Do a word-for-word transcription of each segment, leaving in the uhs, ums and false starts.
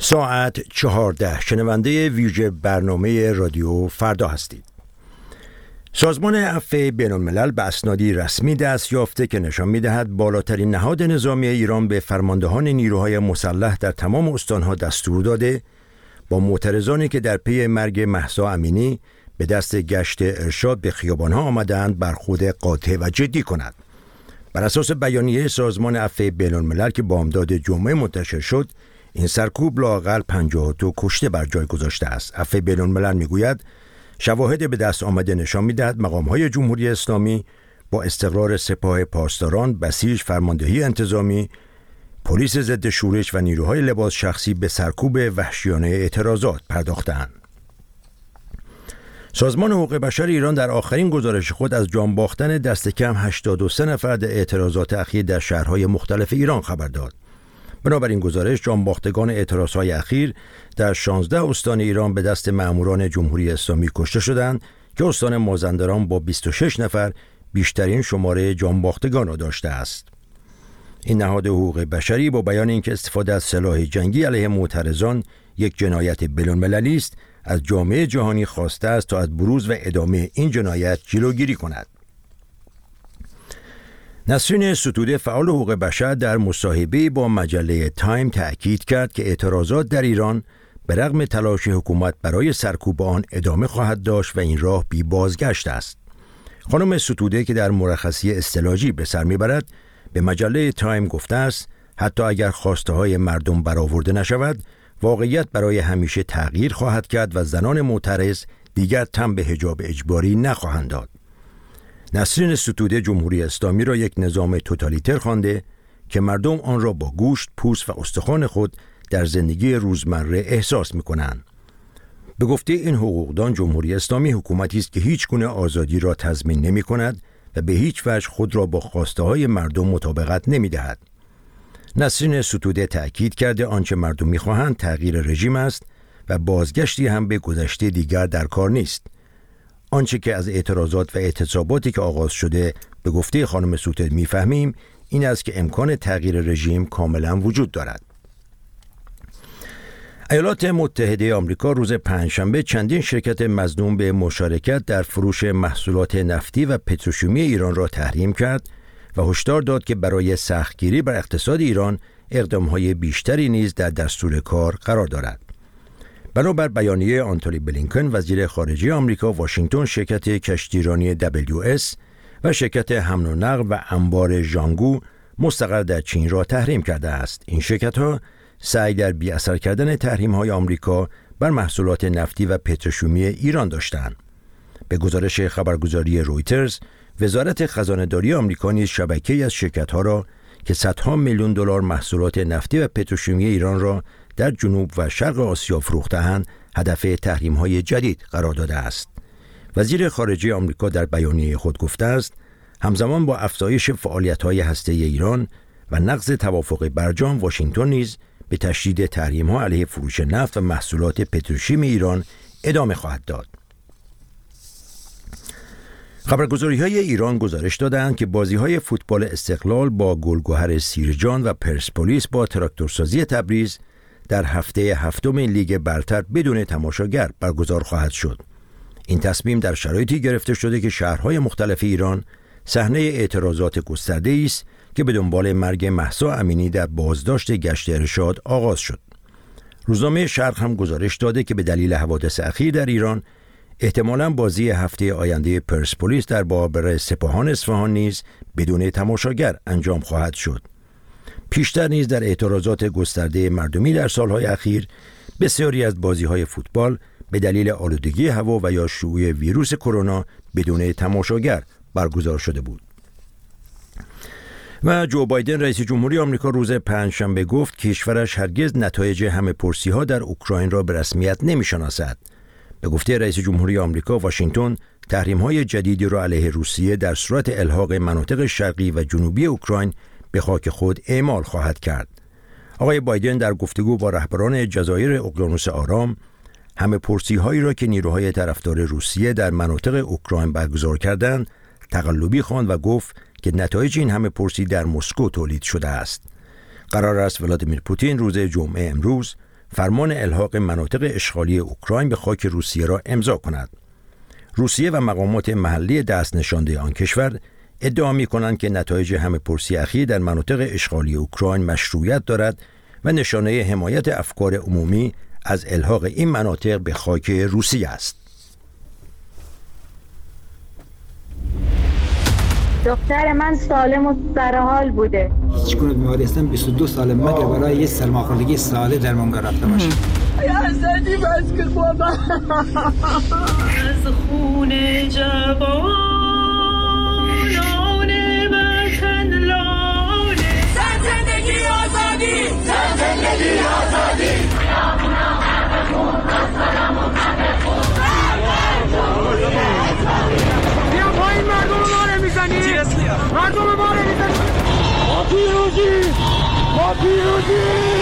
ساعت چهارده. شنونده ویژه برنامه رادیو فردا هستید. سازمان عفو بین‌الملل به اسنادی رسمی دست یافته که نشان می‌دهد بالاترین نهاد نظامی ایران به فرماندهان نیروهای مسلح در تمام استانها دستور داده با معترضانی که در پی مرگ مهسا امینی به دست گشت ارشاد به خیابان‌ها آمدند برخورد قاطع و جدی کند. بر اساس بیانیه سازمان عفو بین‌الملل که بامداد جمعه منتشر شد، این سرکوب لااقل پنجاه و دو کشته بر جای گذاشته است. عفو بین‌الملل میگوید شواهد به دست آمده نشان میدهد مقام‌های جمهوری اسلامی با استقرار سپاه پاسداران، بسیج، فرماندهی انتظامی، پلیس ضد شورش و نیروهای لباس شخصی به سرکوب وحشیانه اعتراضات پرداختند. سازمان حقوق بشر ایران در آخرین گزارش خود از جان باختن دست کم هشتاد و سه نفر در اعتراضات اخیر در شهرهای مختلف ایران خبر داد. بنابراین گزارش جان باختگان اعتراضهای اخیر در شانزده استان ایران به دست ماموران جمهوری اسلامی کشته شدند که استان مازندران با بیست و شش نفر بیشترین شماره جان باختگان را داشته است. این نهاد حقوق بشری با بیان اینکه استفاده از سلاح جنگی علیه معترضان یک جنایت بین‌المللی است، از جامعه جهانی خواسته است تا از بروز و ادامه این جنایت جلوگیری کند. نسرین ستوده فعال حقوق بشر در مصاحبه با مجله تایم تأکید کرد که اعتراضات در ایران به رغم تلاش حکومت برای سرکوب آن ادامه خواهد داشت و این راه بی بازگشت است. خانم ستوده که در مرخصی استعلاجی به سر میبرد به مجله تایم گفته است حتی اگر خواسته های مردم برآورده نشود، واقعیت برای همیشه تغییر خواهد کرد و زنان معترض دیگر تن به حجاب اجباری نخواهند داد. نسرین ستوده جمهوری اسلامی را یک نظام توتالیتر خوانده که مردم آن را با گوشت، پوست و استخوان خود در زندگی روزمره احساس می‌کنند. به گفته این حقوقدان، جمهوری اسلامی حکومتی است که هیچ گونه آزادی را تضمین نمی‌کند و به هیچ وجه خود را با خواسته‌های مردم مطابقت نمی‌دهد. نسرین ستوده تأکید کرده آنچه مردم می‌خواهند تغییر رژیم است و بازگشتی هم به گذشته دیگر در کار نیست. آنچه که از اعتراضات و اعتصاباتی که آغاز شده به گفته خانم ستوده می‌فهمیم این است که امکان تغییر رژیم کاملا وجود دارد. ایالات متحده آمریکا روز پنجشنبه چندین شرکت مظنون به مشارکت در فروش محصولات نفتی و پتروشیمی ایران را تحریم کرد و هشدار داد که برای سختگیری بر اقتصاد ایران اقدام‌های بیشتری نیز در دستور کار قرار دارد. بنابر بیانیه آنتونی بلینکن وزیر خارجه آمریکا، واشنگتن شرکت کشتیرانی دبلیو اس و شرکت حمل و نقل و انبار ژانگو مستقر در چین را تحریم کرده است. این شرکت‌ها سعی در بی‌اثر کردن تحریم‌های آمریکا بر محصولات نفتی و پتروشیمی ایران داشتند. به گزارش خبرگزاری رویترز، وزارت خزانه‌داری آمریکا نیز شبکه‌ای از شرکت‌ها را که صدها میلیون دلار محصولات نفتی و پتروشیمی ایران را در جنوب و شرق آسیا فروخته‌اند هدف تحریم‌های جدید قرار داده است. وزیر خارجه آمریکا در بیانیه خود گفته است همزمان با افزایش فعالیت‌های هسته‌ای ایران و نقض توافق برجام، واشنگتن نیز به تشدید تحریم‌ها علیه فروش نفت و محصولات پتروشیمی ایران ادامه خواهد داد. خبرگزاری‌های ایران گزارش دادند که بازی‌های فوتبال استقلال با گلگهر سیرجان و پرسپولیس با تراکتورسازی تبریز در هفته هفتم لیگ برتر بدون تماشاگر برگزار خواهد شد. این تصمیم در شرایطی گرفته شده که شهرهای مختلف ایران صحنه اعتراضات گسترده‌ای است که به دنبال مرگ مهسا امینی در بازداشت گشت ارشاد آغاز شد. روزنامه شرق هم گزارش داده که به دلیل حوادث اخیر در ایران احتمالاً بازی هفته آینده پرسپولیس در برابر سپاهان اصفهان نیز بدون تماشاگر انجام خواهد شد. پیشتر نیز در اعتراضات گسترده مردمی در سالهای اخیر بسیاری از بازی‌های فوتبال به دلیل آلودگی هوا و یا شیوع ویروس کرونا بدون تماشاگر برگزار شده بود. و جو بایدن رئیس جمهوری آمریکا روز پنجشنبه گفت کشورش هرگز نتایج همه پرسی‌ها در اوکراین را به رسمیت نمی‌شناسد. به گفته رئیس جمهوری آمریکا، واشنگتن تحریم‌های جدیدی را علیه روسیه در صورت الحاق مناطق شرقی و جنوبی اوکراین به خاک خود اعمال خواهد کرد. آقای بایدن در گفتگو با رهبران جزایر اقیانوس آرام همه پرسی‌هایی را که نیروهای طرفدار روسیه در مناطق اوکراین برگزار کردند تقلبی خواند و گفت که نتایج این همه پرسی در مسکو تولید شده است. قرار است ولادیمیر پوتین روز جمعه امروز فرمان الحاق مناطق اشغالی اوکراین به خاک روسیه را امضا کند. روسیه و مقامات محلی دست نشانده آن کشور ادعا می‌کنند که نتایج همه‌پرسی اخیر در مناطق اشغالی اوکراین مشروعیت دارد و نشانه حمایت افکار عمومی از الحاق این مناطق به خاک روسیه است. دختر من سالم و سرحال بوده. هیچ گونه بیماری هستم بیست و دو سال مگر برای یه سرماخوردگی ساده درمانگاه رفته باشم. حسدی بس که بابا از خون جوانان وطن لاله زن زندگی آزادی زن زندگی آزادی بیا پایین مردم ما رو میزنی مردم ما رو میزنی ما پیروزی ما پیروزی.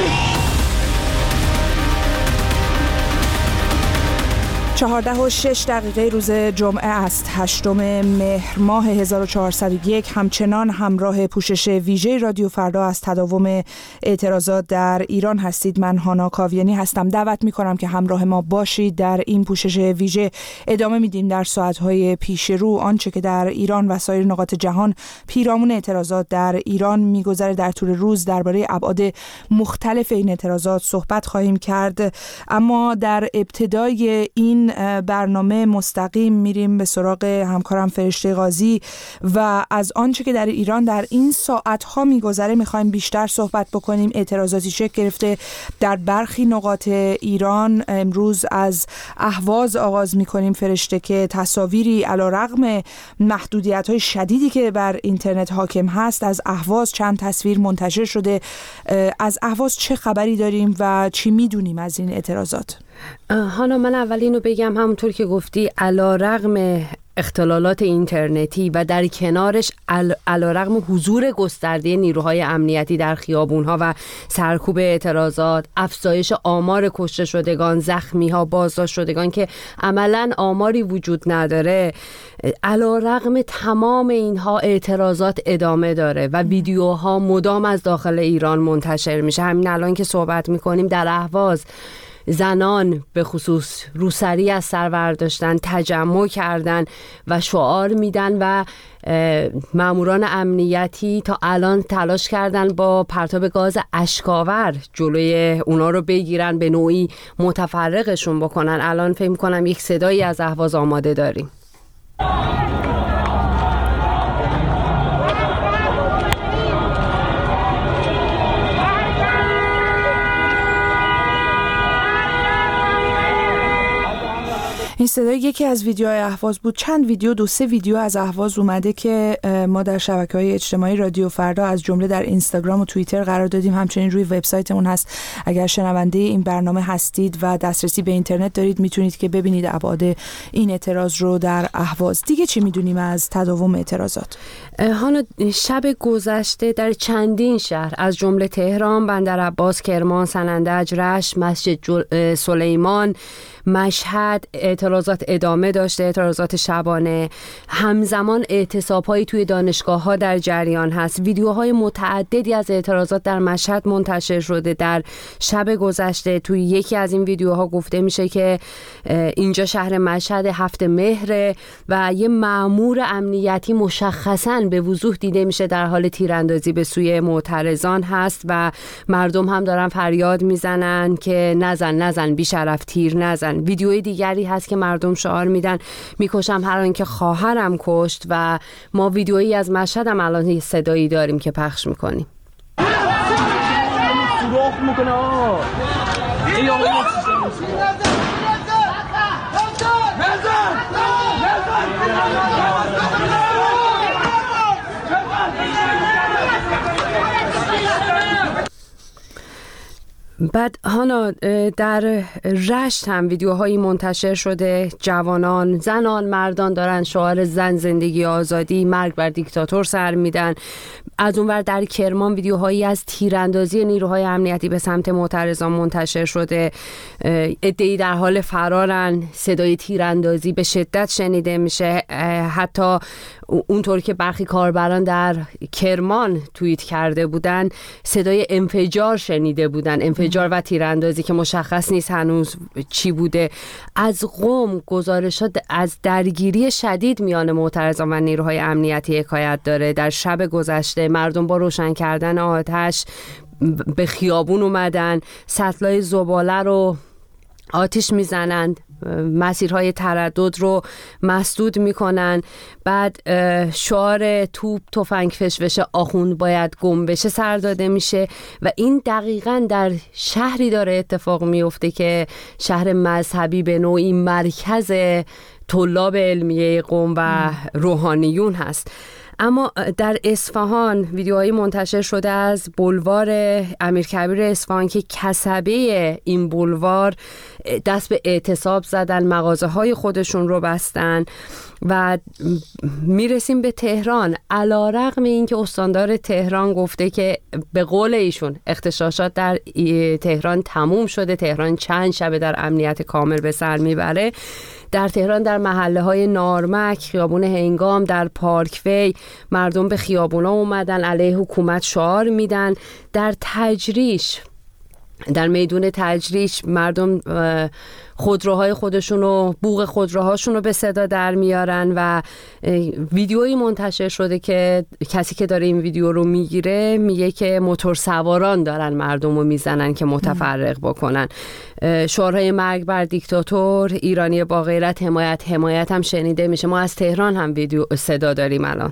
چهارده و شش دقیقه روز جمعه است، هشتم مهر ماه هزار و چهارصد و یک. همچنان همراه پوشش ویژه رادیو فردا از تداوم اعتراضات در ایران هستید. من هانا کاویانی هستم. دعوت می‌کنم که همراه ما باشید. در این پوشش ویژه ادامه میدیم در ساعت‌های پیش رو آنچه که در ایران و سایر نقاط جهان پیرامون اعتراضات در ایران می‌گذره. در طول روز درباره ابعاد مختلف این اعتراضات صحبت خواهیم کرد، اما در ابتدای این برنامه مستقیم میریم به سراغ همکارم فرشته قاضی و از آنچه که در ایران در این ساعت‌ها میگذره میخوایم بیشتر صحبت بکنیم. اعتراضاتی شکل گرفته در برخی نقاط ایران. امروز از اهواز آغاز میکنیم فرشته که تصاویری علیرغم محدودیت‌های شدیدی که بر اینترنت حاکم هست از اهواز چند تصویر منتشر شده. از اهواز چه خبری داریم و چی میدونیم از این اعتراضات؟ هانا، من اول اینو بگم، همونطور که گفتی علیرغم اختلالات اینترنتی و در کنارش علیرغم حضور گسترده نیروهای امنیتی در خیابون‌ها و سرکوب اعتراضات، افزایش آمار کشته شدگان، زخمی‌ها، بازداشت شدگان که عملاً آماری وجود نداره، علیرغم تمام اینها اعتراضات ادامه داره و ویدیوها مدام از داخل ایران منتشر میشه. همین الان که صحبت می‌کنیم در اهواز زنان به خصوص روسری از سر برداشتن، تجمع کردن و شعار میدن و ماموران امنیتی تا الان تلاش کردن با پرتاب گاز اشک‌آور جلوی اونا رو بگیرن، به نوعی متفرقشون بکنن. الان فکر می‌کنم یک صدایی از اهواز آماده داریم. این صدای یکی از ویدیوهای اهواز بود. چند ویدیو، دو سه ویدیو از اهواز اومده که ما در شبکه‌های اجتماعی رادیو فردا از جمله در اینستاگرام و توییتر قرار دادیم. همچنین روی وبسایتمون هست. اگر شنونده این برنامه هستید و دسترسی به اینترنت دارید میتونید که ببینید ابعاد این اعتراض رو در اهواز. دیگه چی میدونیم از تداوم اعتراضات؟ هانا، شب گذشته در چندین شهر از جمله تهران، بندرعباس، کرمان، سنندج، رشت، مسجد سلیمان، مشهد اعتراضات ادامه داشته، اعتراضات شبانه. همزمان اعتصاب‌هایی توی دانشگاه‌ها در جریان هست. ویدیوهای متعددی از اعتراضات در مشهد منتشر شده. در شب گذشته توی یکی از این ویدیوها گفته میشه که اینجا شهر مشهد، هفت مهر و یه مأمور امنیتی مشخصاً به وضوح دیده میشه در حال تیراندازی به سوی معترضان هست و مردم هم دارن فریاد میزنن که نزن نزن بی شرف، تیر نزن. ویدیوی دیگری هست که مردم شعار میدن میکشم هر آن که خواهرم کشت و ما ویدیویی از مشهد هم الان یه صدایی داریم که پخش میکنیم. بعد هانا، در رشت هم ویدیوهایی منتشر شده. جوانان، زنان، مردان دارن شعار زن زندگی آزادی، مرگ بر دیکتاتور سر میدن. از اونور در کرمان ویدیوهایی از تیراندازی نیروهای امنیتی به سمت معترضان منتشر شده. عده‌ای در حال فرارن، صدای تیراندازی به شدت شنیده میشه. حتی اونطور که برخی کاربران در کرمان توییت کرده بودن صدای انفجار شنیده بودن، انفجار و تیراندازی که مشخص نیست هنوز چی بوده. از قم گزارشات از درگیری شدید میان معترضان و نیروهای امنیتی حکایت داره. در شب گذشته مردم با روشن کردن آتش به خیابون اومدن، سطلای زباله رو آتش میزنند، مسیرهای تردد رو مسدود میکنن، بعد شعار توپ تفنگ فشفشه آخوند باید گم بشه سر داده میشه و این دقیقاً در شهری داره اتفاق میفته که شهر مذهبی به نوعی مرکز طلاب علمیه قم و روحانیون هست. اما در اصفهان ویدیوهایی منتشر شده از بولوار امیرکبیر اصفهان که کسبه این بولوار دست به اعتصاب زدن، مغازه های خودشون رو بستن و میرسیم به تهران. علیرغم اینکه استاندار تهران گفته که به قول ایشون اغتشاشات در تهران تموم شده، تهران چند شبه در امنیت کامل به سر میبره، در تهران در محله های نارمک، خیابون هنگام، در پارک وی مردم به خیابونا اومدن، علیه حکومت شعار میدن. در تجریش، در میدون تجریش مردم خودروهای خودشون و بوق خودروهاشون رو به صدا در میارن و ویدیویی منتشر شده که کسی که داره این ویدیو رو میگیره میگه که موتور سواران دارن مردم رو میزنن که متفرق بکنن. شعارهای مرگ بر دیکتاتور، ایرانی با غیرت، حمایت حمایت هم شنیده میشه. ما از تهران هم ویدیو صدا داریم الان.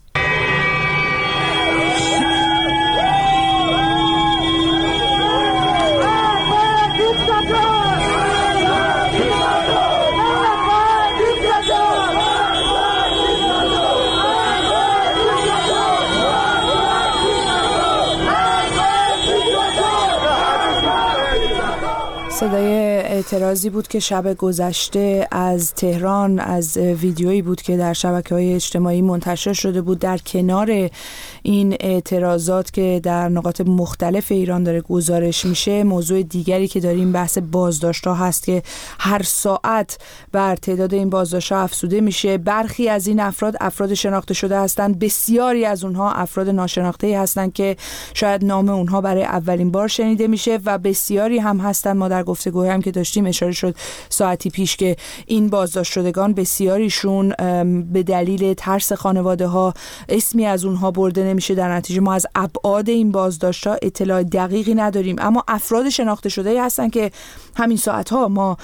صدای اعتراضی بود که شب گذشته از تهران، از ویدیویی بود که در شبکه‌های اجتماعی منتشر شده بود. در کنار این اعتراضات که در نقاط مختلف ایران داره گزارش میشه، موضوع دیگری که داریم بحث بازداشت‌ها هست که هر ساعت بر تعداد این بازداشت‌ها افزوده میشه. برخی از این افراد افراد شناخته شده هستند، بسیاری از اونها افراد ناشناخته‌ای هستند که شاید نام اونها برای اولین بار شنیده میشه و بسیاری هم هستند. ما در گفتگوهایی هم که داشتیم اشاره شد ساعتی پیش که این بازداشت شدگان بسیاریشون به دلیل ترس خانواده ها اسمی از اونها برده نمیشه. در نتیجه ما از ابعاد این بازداشت ها اطلاع دقیقی نداریم، اما افراد شناخته شده هستن که همین ساعت ها ما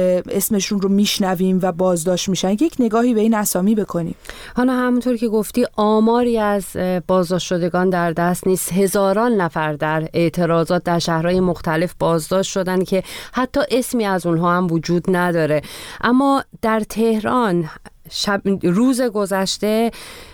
اسمشون رو میشنویم و بازداشت میشن. یک نگاهی به این اسامی بکنیم. حالا همونطور که گفتی آماری از بازداشت شدگان در دست نیست. هزاران نفر در اعتراضات در شهرهای مختلف بازداشت شدن که حتی اسمی از اونها هم وجود نداره. اما در تهران شب روز گذشته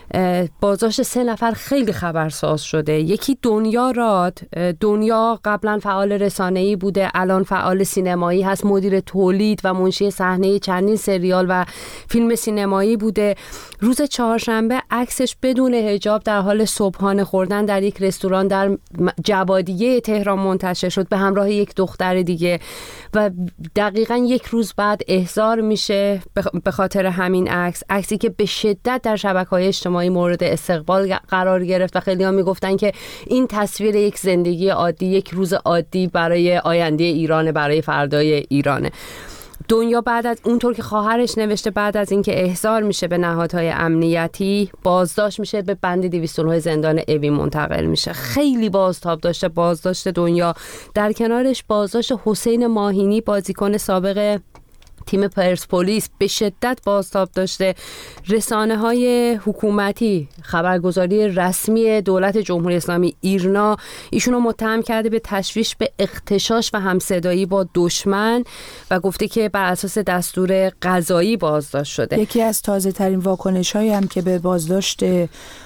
بازداشت سه نفر خیلی خبرساز شده. یکی دنیا راد. دنیا قبلا فعال رسانه‌ای بوده، الان فعال سینمایی هست، مدیر تولید و منشی صحنه چندین سریال و فیلم سینمایی بوده. روز چهارشنبه عکسش بدون حجاب در حال صبحانه خوردن در یک رستوران در جوادیه تهران منتشر شد به همراه یک دختر دیگه و دقیقاً یک روز بعد احضار میشه به خاطر همین عکس. عکسی که به شدت در شبکه‌های اجتماعی مورد استقبال قرار گرفت و خیلی ها میگفتن که این تصویر یک زندگی عادی، یک روز عادی برای آینده ایران، برای فردای ایرانه. دنیا بعد از اونطور که خواهرش نوشته، بعد از اینکه احضار میشه به نهادهای امنیتی، بازداشت میشه، به بند دویست و نه زندان اوین منتقل میشه. خیلی بازتاب داشته بازداشت دنیا. در کنارش بازداشت حسین ماهینی، بازیکن سابق تیم پرسپولیس، به شدت بازتاب داشته. رسانه های حکومتی، خبرگزاری رسمی دولت جمهوری اسلامی ایرنا ایشونو متهم کرده به تشویش به اغتشاش و همصدایی با دشمن و گفته که بر اساس دستور قضایی بازداشت شده. یکی از تازه ترین واکنش هایی هم که به بازداشت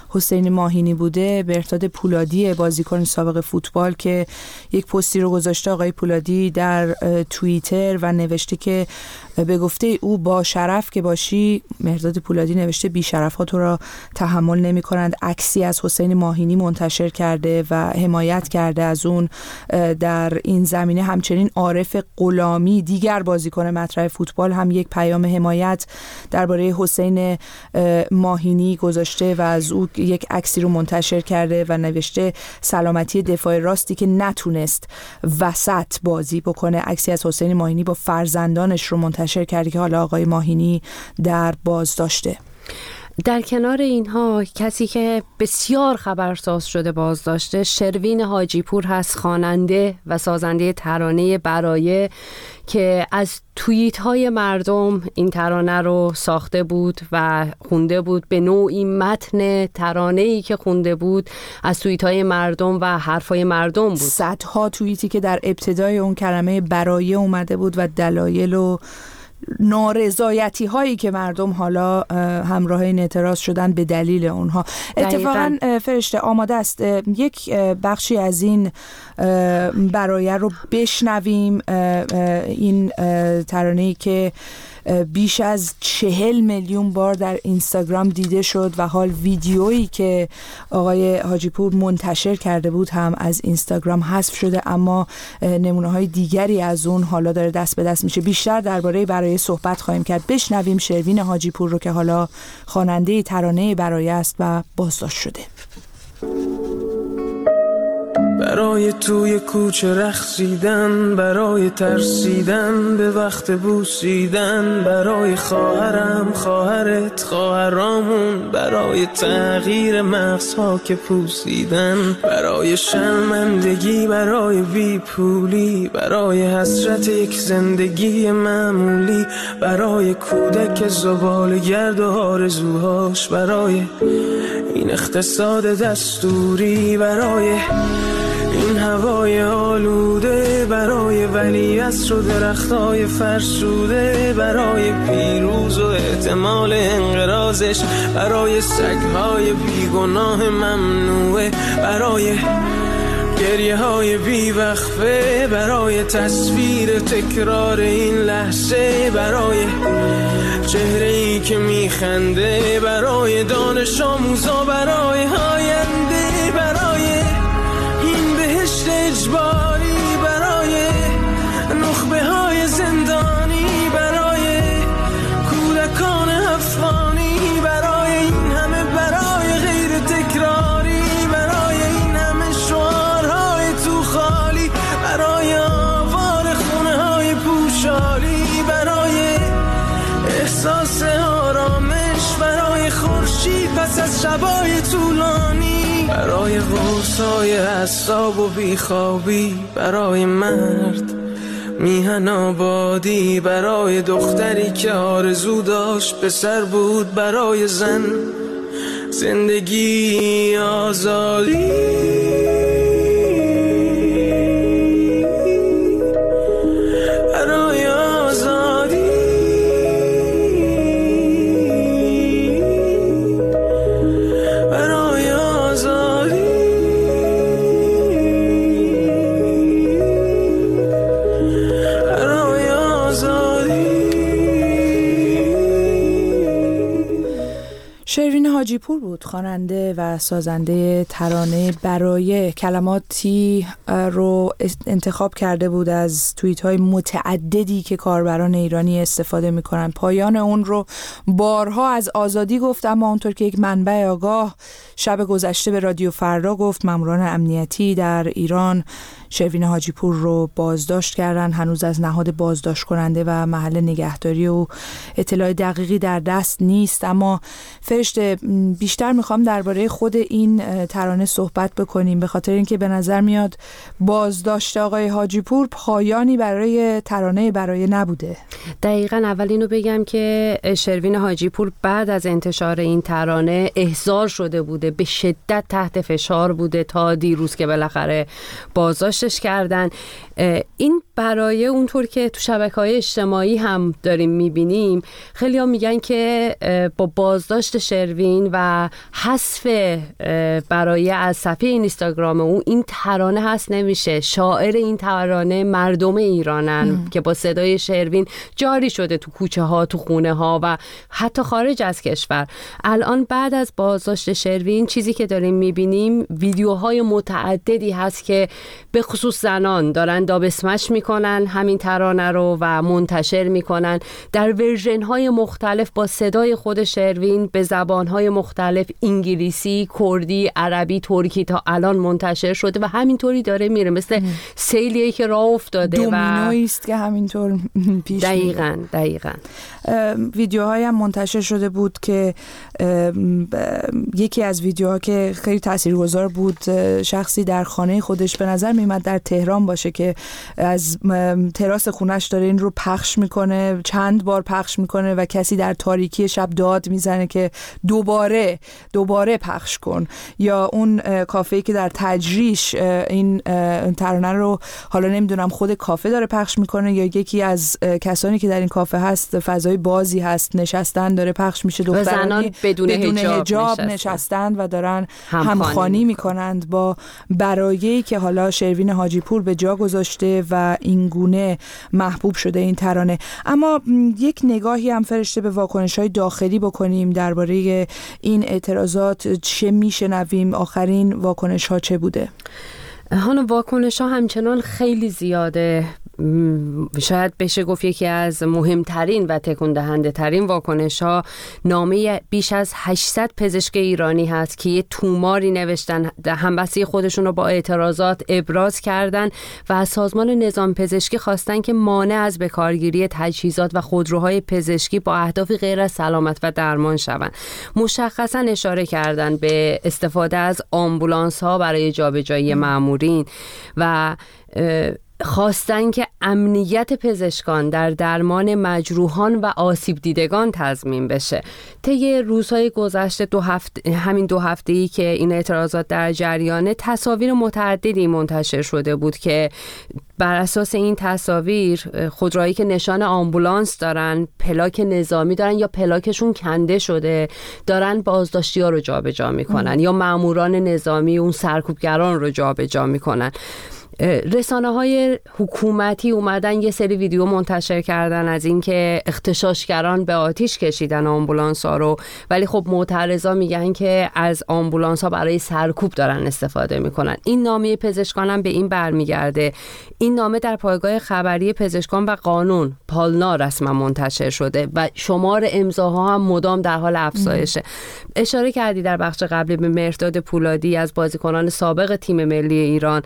حسین ماهینی بوده بهرداد پولادی، بازیکن سابق فوتبال، که یک پستی رو گذاشته آقای پولادی در توییتر و نوشته که به گفته او با شرف که باشی، مهرداد پولادی نوشته بی شرف ها تو را تحمل نمی کنند. عکسی از حسین ماهینی منتشر کرده و حمایت کرده از اون در این زمینه. همچنین عارف غلامی، دیگر بازیکن مطرح فوتبال، هم یک پیام حمایت درباره حسین ماهینی گذاشته و از او یک عکسی رو منتشر کرده و نوشته سلامتی دفاع راستی که نتونست وسط بازی بکنه. عکسی از حسین ماهینی با فرزندانش رو منتشر کرده که حالا آقای ماهینی در بازداشته. در کنار اینها کسی که بسیار خبرساز شده بازداشته شروین حاجی پور هست، خواننده و سازنده ترانه برایه که از توییت های مردم این ترانه رو ساخته بود و خونده بود. به نوعی متن ترانه‌ای که خونده بود از توییت های مردم و حرفای مردم بود. صدها توییتی که در ابتدای اون کلمه برایه اومده بود و دلایل و نارضایتی هایی که مردم حالا همراه این اعتراض شدن به دلیل اونها. اتفاقا فرشته آماده است یک بخشی از این برایه رو بشنویم. این ترانه‌ای که بیش از چهل میلیون بار در اینستاگرام دیده شد و حال ویدیویی که آقای حاجی پور منتشر کرده بود هم از اینستاگرام حذف شده، اما نمونه های دیگری از اون حالا داره دست به دست میشه. بیشتر درباره برای صحبت خواهیم کرد. بشنویم شروین حاجی پور رو که حالا خواننده ترانه برای است و بازداشت شده. برای توی کوچه رقصیدن، برای ترسیدن به وقت بوسیدن، برای خواهرم خواهرت خواهرامون، برای تغییر مغزها که پوسیدن، برای شرمندگی برای بی پولی، برای حسرت یک زندگی معمولی، برای کودک زباله‌گرد و آرزوهاش، برای این اقتصاد دستوری، برای این هوای آلوده، برای ولیعصر و درختای فرسوده، برای پیروز و احتمال انقراضش، برای سگهای بیگناه ممنوعه، برای گریه های بیوقفه، برای تصویر تکرار این لحظه، برای چهره ای که میخنده، برای دانش آموزا، برای آینده، برای این بهشت اجباری، برای نخبه های زندانی، برای کودکان افغانی، برای این همه برای غیر تکراری، برای این همه شعارهای تو خالی، برای آوار خونه های پوشالی، برای احساس آرامش، برای خورشید پس از شبای طولانی، برای غوصای اعصاب و بیخوابی، برای مرد میهن آبادی، برای دختری که آرزو داشت پسر بود، برای زن زندگی آزادی، برای آزادی، برای آزادی، برای آزادی. شروین حاجی پور بود، خواننده و سازنده ترانه برای. کلماتی رو انتخاب کرده بود از توییت های متعددی که کاربران ایرانی استفاده میکنن. پایان اون رو بارها از آزادی گفت، اما اونطور که یک منبع آگاه شب گذشته به رادیو فردا گفت، ماموران امنیتی در ایران شروین حاجی پور رو بازداشت کردن. هنوز از نهاد بازداشت کننده و محل نگهداری و اطلاع دقیقی در دست نیست. اما فرشته، بیشتر میخوام درباره خود این ترانه صحبت بکنیم، به خاطر اینکه به نظر میاد بازداشت آقای حاجی پور پایانی برای ترانه برای نبوده. دقیقاً. اول اینو بگم که شروین حاجی پور بعد از انتشار این ترانه احضار شده بوده، به شدت تحت فشار بوده تا دیروز که بالاخره بازداشت بازداشتش کردن. این برای اونطور که تو شبکه‌های اجتماعی هم داریم میبینیم، خیلی ها میگن که با بازداشت شروین و حذف برای از صفحه اینستاگرام او این ترانه هست نمیشه. شاعر این ترانه مردم ایرانن ام. که با صدای شروین جاری شده تو کوچه ها، تو خونه ها و حتی خارج از کشور. الان بعد از بازداشت شروین چیزی که داریم میبینیم ویدیوهای متعددی هست که به خصوص زنان دارن داب اسمش میکنن همین ترانه رو و منتشر میکنن در ورژن های مختلف با صدای خود شروین به زبان های مختلف، انگلیسی، کردی، عربی، ترکی تا الان منتشر شده و همینطوری داره میره، مثل سیلیه که راه افتاده و دومینویی است که همینطور پیش دقیقاً دقیقاً ویدیوهایی هم منتشر شده بود که یکی از ویدیوها که خیلی تاثیرگذار بود، شخصی در خانه خودش به نظر میاد در تهران باشه که از تراس خونش داره این رو پخش میکنه، چند بار پخش میکنه و کسی در تاریکی شب داد میزنه که دوباره دوباره پخش کن. یا اون کافه‌ای که در تجریش این ترانه رو، حالا نمیدونم خود کافه داره پخش میکنه یا یکی از کسانی که در این کافه هست فضای بازی هست نشستن داره پخش میشه، دخترانی بدون, بدون حجاب, حجاب نشستن و دارن همخوانی میکنند با برایه‌ای که حالا شروین حاجی پور به جا گذاشته و این گونه محبوب شده این ترانه. اما یک نگاهی هم فرشته به واکنش‌های داخلی بکنیم درباره این اعتراضات. چه میشنویم؟ آخرین واکنش‌ها چه بوده؟ هانو واکنش‌ها همچنان خیلی زیاده. شاید بشه گفت یکی از مهمترین و تکون دهنده ترین واکنش ها نامه بیش از هشتصد پزشک ایرانی هست که یه توماری نوشتن، همبسته خودشون رو با اعتراضات ابراز کردن و از سازمان نظام پزشکی خواستن که مانع از بکارگیری تجهیزات و خودروهای پزشکی با اهدافی غیر از سلامت و درمان شوند. مشخصا اشاره کردن به استفاده از آمبولانس ها برای جابجایی مامورین و خواستن که امنیت پزشکان در درمان مجروحان و آسیب دیدگان تضمین بشه. طی روزهای گذشته دو هفته همین دو هفته‌ای که این اعتراضات در جریانه، تصاویر متعددی منتشر شده بود که بر اساس این تصاویر خودروهایی که نشان آمبولانس دارن، پلاک نظامی دارن یا پلاکشون کنده شده، دارن بازداشتی‌ها رو جابجا میکنن یا ماموران نظامی اون سرکوبگران رو جابجا میکنن. رسانه های حکومتی اومدن یه سری ویدیو منتشر کردن از اینکه اغتشاشگران به آتیش کشیدن آمبولانس ها رو، ولی خب معترضا میگن که از آمبولانس ها برای سرکوب دارن استفاده میکنن. این نامه پزشکان هم به این برمیگرده. این نامه در پایگاه خبری پزشکان و قانون پالنا رسما منتشر شده و شمار امضاها هم مدام در حال افزایشه. اشاره کردی در بخش قبلی به مهرداد پولادی از بازیکنان سابق تیم ملی ایران،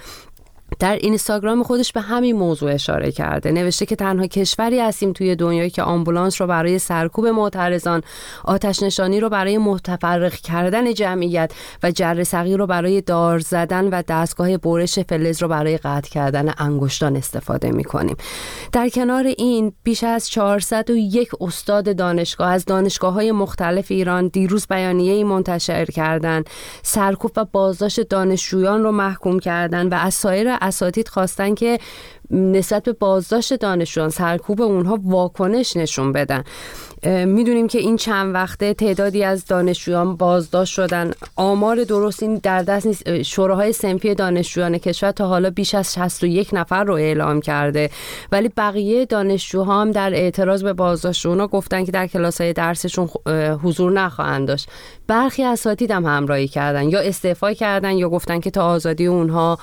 در اینستاگرام خودش به همین موضوع اشاره کرده. نوشته که تنها کشوری هستیم توی دنیایی که آمبولانس رو برای سرکوب معترضان، آتش نشانی رو برای متفرق کردن جمعیت و جره صغیر رو برای دار زدن و دستگاه برش فلز رو برای قطع کردن انگشتان استفاده می‌کنیم. در کنار این بیش از چهارصد و یک استاد دانشگاه از دانشگاه‌های مختلف ایران دیروز بیانیه‌ای منتشر کردند، سرکوب و بازداشت دانشجویان رو محکوم کردن و از سایر اساتید خواستن که نسبت به بازداشت دانشجویان، سرکوب اونها واکنش نشون بدن. میدونیم که این چند وقته تعدادی از دانشجویان بازداشت شدن. آمار درست این در دست نیست. شوراهای صنفی دانشجویان کشور تا حالا بیش از شصت و یک نفر رو اعلام کرده، ولی بقیه دانشجوها هم در اعتراض به بازداشت اونها گفتن که در کلاس‌های درسشون حضور نخواهند داشت. برخی اساتید هم همراهی کردن، یا استعفا کردن یا گفتن که تا آزادی اونها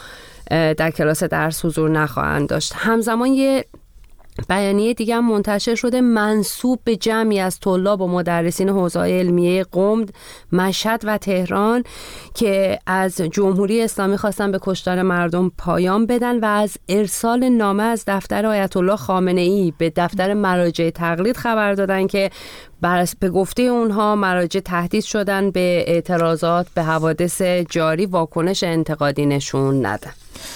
در کلاس درس حضور نخواهند داشت. همزمان یه بیانیه دیگه هم منتشر شده منسوب به جمعی از طلاب و مدرسین حوزه‌های علمیه قم، مشهد و تهران که از جمهوری اسلامی خواستن به کشتار مردم پایان بدن و از ارسال نامه از دفتر آیت الله خامنه‌ای به دفتر مراجع تقلید خبر دادن که بر به گفته اونها مراجع تهدید شدن به اعتراضات به حوادث جاری واکنش انتقادی نشون ندن.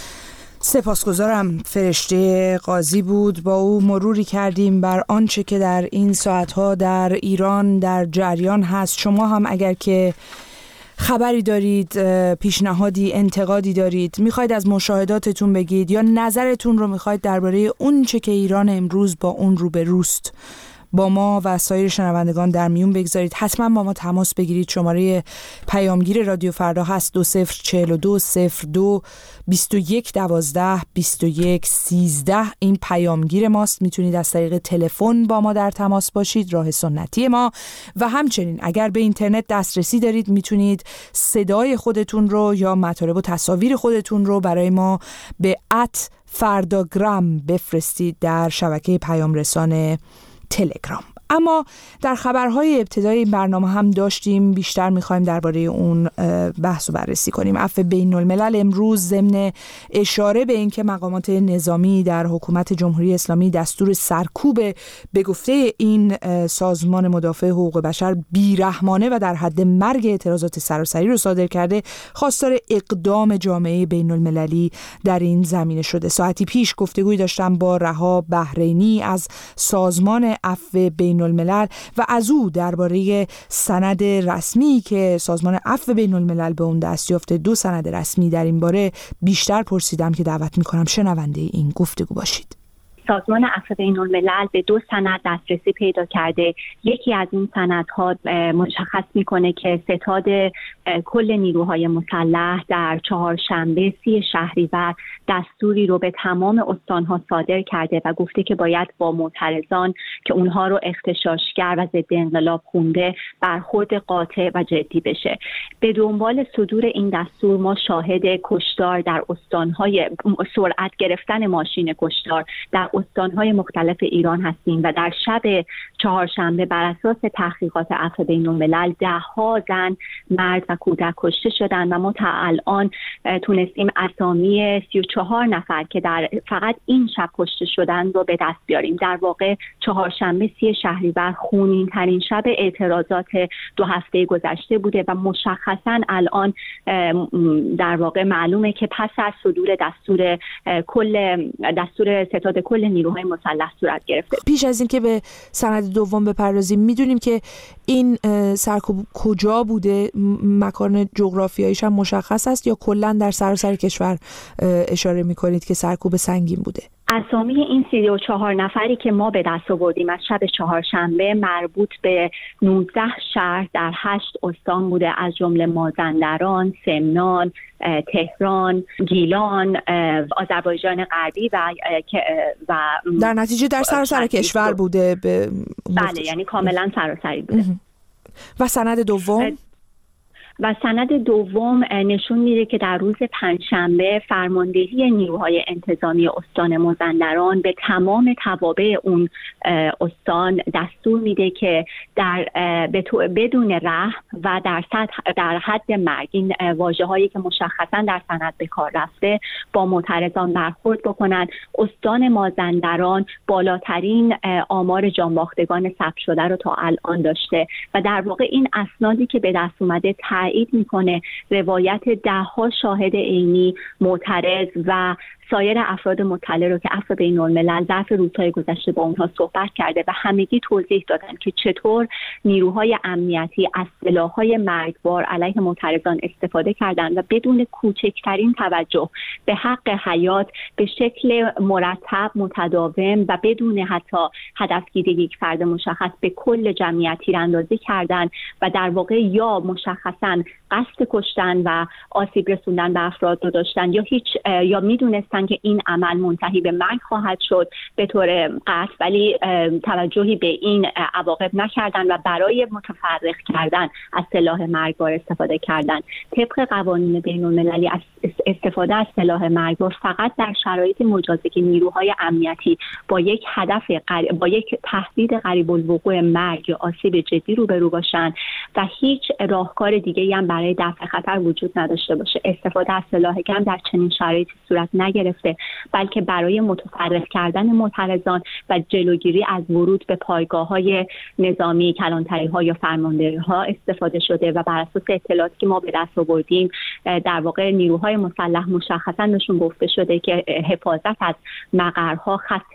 سپاسگزارم. فرشته قاضی بود. با او مروری کردیم بر آنچه که در این ساعتها در ایران در جریان هست. شما هم اگر که خبری دارید، پیشنهادی، انتقادی دارید، میخواید از مشاهداتتون بگید یا نظرتون رو میخواید درباره اون چه که ایران امروز با اون رو به روست با ما و سایر شنوندگان در میون بگذارید، حتما با ما تماس بگیرید. شماره پیامگیر رادیو فردا هست دو صفر چهل و دو صفر دو بیست و یک دوازده بیست و یک سیزده. این پیامگیر ماست. میتونید از طریق تلفن با ما در تماس باشید، راه سنتی ما، و همچنین اگر به اینترنت دسترسی دارید میتونید صدای خودتون رو یا مطالب و تصاویر خودتون رو برای ما به ات فرداگرام بفرستید در شبکه پیام رسان تلگرام. اما در خبرهای ابتدای این برنامه هم داشتیم، بیشتر میخوایم درباره اون بحث و بررسی کنیم. عفو بین الملل امروز ضمن اشاره به اینکه مقامات نظامی در حکومت جمهوری اسلامی دستور سرکوب به گفته این سازمان مدافع حقوق بشر بیرحمانه و در حد مرگ اعتراضات سراسری رو صادر کرده، خواستار اقدام جامعه بین المللی در این زمینه شده. ساعتی پیش گفتگوی داشتم با رها بحرینی از سازمان عفو بین الملل و از او درباره سند رسمی که سازمان عفو بین الملل به اون دست یافته، دو سند رسمی در این باره، بیشتر پرسیدم که دعوت میکنم شنونده این گفتگو باشید. سازمان عفو بین الملل به دو سند دسترسی پیدا کرده. یکی از این سندها مشخص میکنه که ستاد کل نیروهای مسلح در چهارشنبه سی شهریور دستوری رو به تمام استانها صادر کرده و گفته که باید با معترضان که اونها رو اغتشاشگر و ضد انقلاب خونده برخورد قاطع و جدی بشه. به دنبال صدور این دستور ما شاهد کشتار در استانهای سرعت گرفتن ماشین کشتار در استانهای مختلف ایران هستیم و در شب چهارشنبه بر اساس تحقیقات عفو بین الملل ده ها زن، مرد و کودک کشته شدند و ما تا الان تونستیم اسامی سی و چهار نفر که در فقط این شب کشته شدند رو به دست بیاریم. در واقع چهارشنبه سی شهریور خونین ترین شب اعتراضات دو هفته گذشته بوده و مشخصا الان در واقع معلومه که پس از صدور دستور کل دستور ستاد کل نیروهای مسلح صورت گرفته. پیش از این که به سند دوم بپردازیم، میدونیم که این سرکوب کجا بوده؟ مکان جغرافیاییش هم مشخص است یا کلا در سراسر کشور اشاره میکنید که سرکوب سنگین بوده؟ اسامی این سی و چهار نفری که ما به دست آوردیم از شب چهارشنبه مربوط به نوزده شهر در هشت استان بوده، از جمله مازندران، سمنان، تهران، گیلان، آذربایجان غربی و و در نتیجه در سراسر کشور بوده. به بله، یعنی کاملا سراسری بوده. و سند دوم و سند دوم نشون میده که در روز پنجشنبه فرماندهی نیروهای انتظامی استان مازندران به تمام توابع اون استان دستور میده که در بدون رحم و در سطح در حد مرگ، این واژه‌هایی که مشخصا در سند به کار رفته، با معترضان برخورد بکنن. استان مازندران بالاترین آمار جانباختگان ثبت شده رو تا الان داشته و در واقع این اسنادی که به دست اومده تایید میکنه روایت ده ها شاهد عینی، معترض و سایر افراد مطلع رو که عفو بین الملل ظرف روزهای گذشته با اونها صحبت کرده و همگی توضیح دادن که چطور نیروهای امنیتی از سلاح‌های مرگبار علیه معترضان استفاده کردن و بدون کوچکترین توجه به حق حیات به شکل مرتب، متداوم و بدون حتی هدفگیری یک فرد مشخص به کل جمعیت تیراندازی کردن و در واقع یا مشخصاً قصد کشتن و آسیب رسوندن به افراد رو داشتن یا هیچ یا میدونستن که این عمل منتهی به مرگ خواهد شد به طور قطع، ولی توجهی به این عواقب نکردن و برای متفرق کردن از سلاح مرگبار استفاده کردن. طبق قوانین بین المللی استفاده از سلاح مرگبار فقط در شرایط مجازه که نیروهای امنیتی با یک هدف قر... با یک تهدید قریب الوقوع مرگ یا آسیب جدی روبرو باشن و هیچ راهکار دیگه‌ای هم برای دفع خطر وجود نداشته باشه. استفاده از سلاح گرم در چنین شرایطی صورت نگرفته، بلکه برای متفرق کردن معترضان و جلوگیری از ورود به پایگاه‌های نظامی، کلانتری‌ها یا فرماندهی‌ها استفاده شده و بر اساس اطلاعاتی که ما به دست آوردیم در واقع نیروهای مسلح مشخصا نشون گفته شده که حفاظت از مقرها خط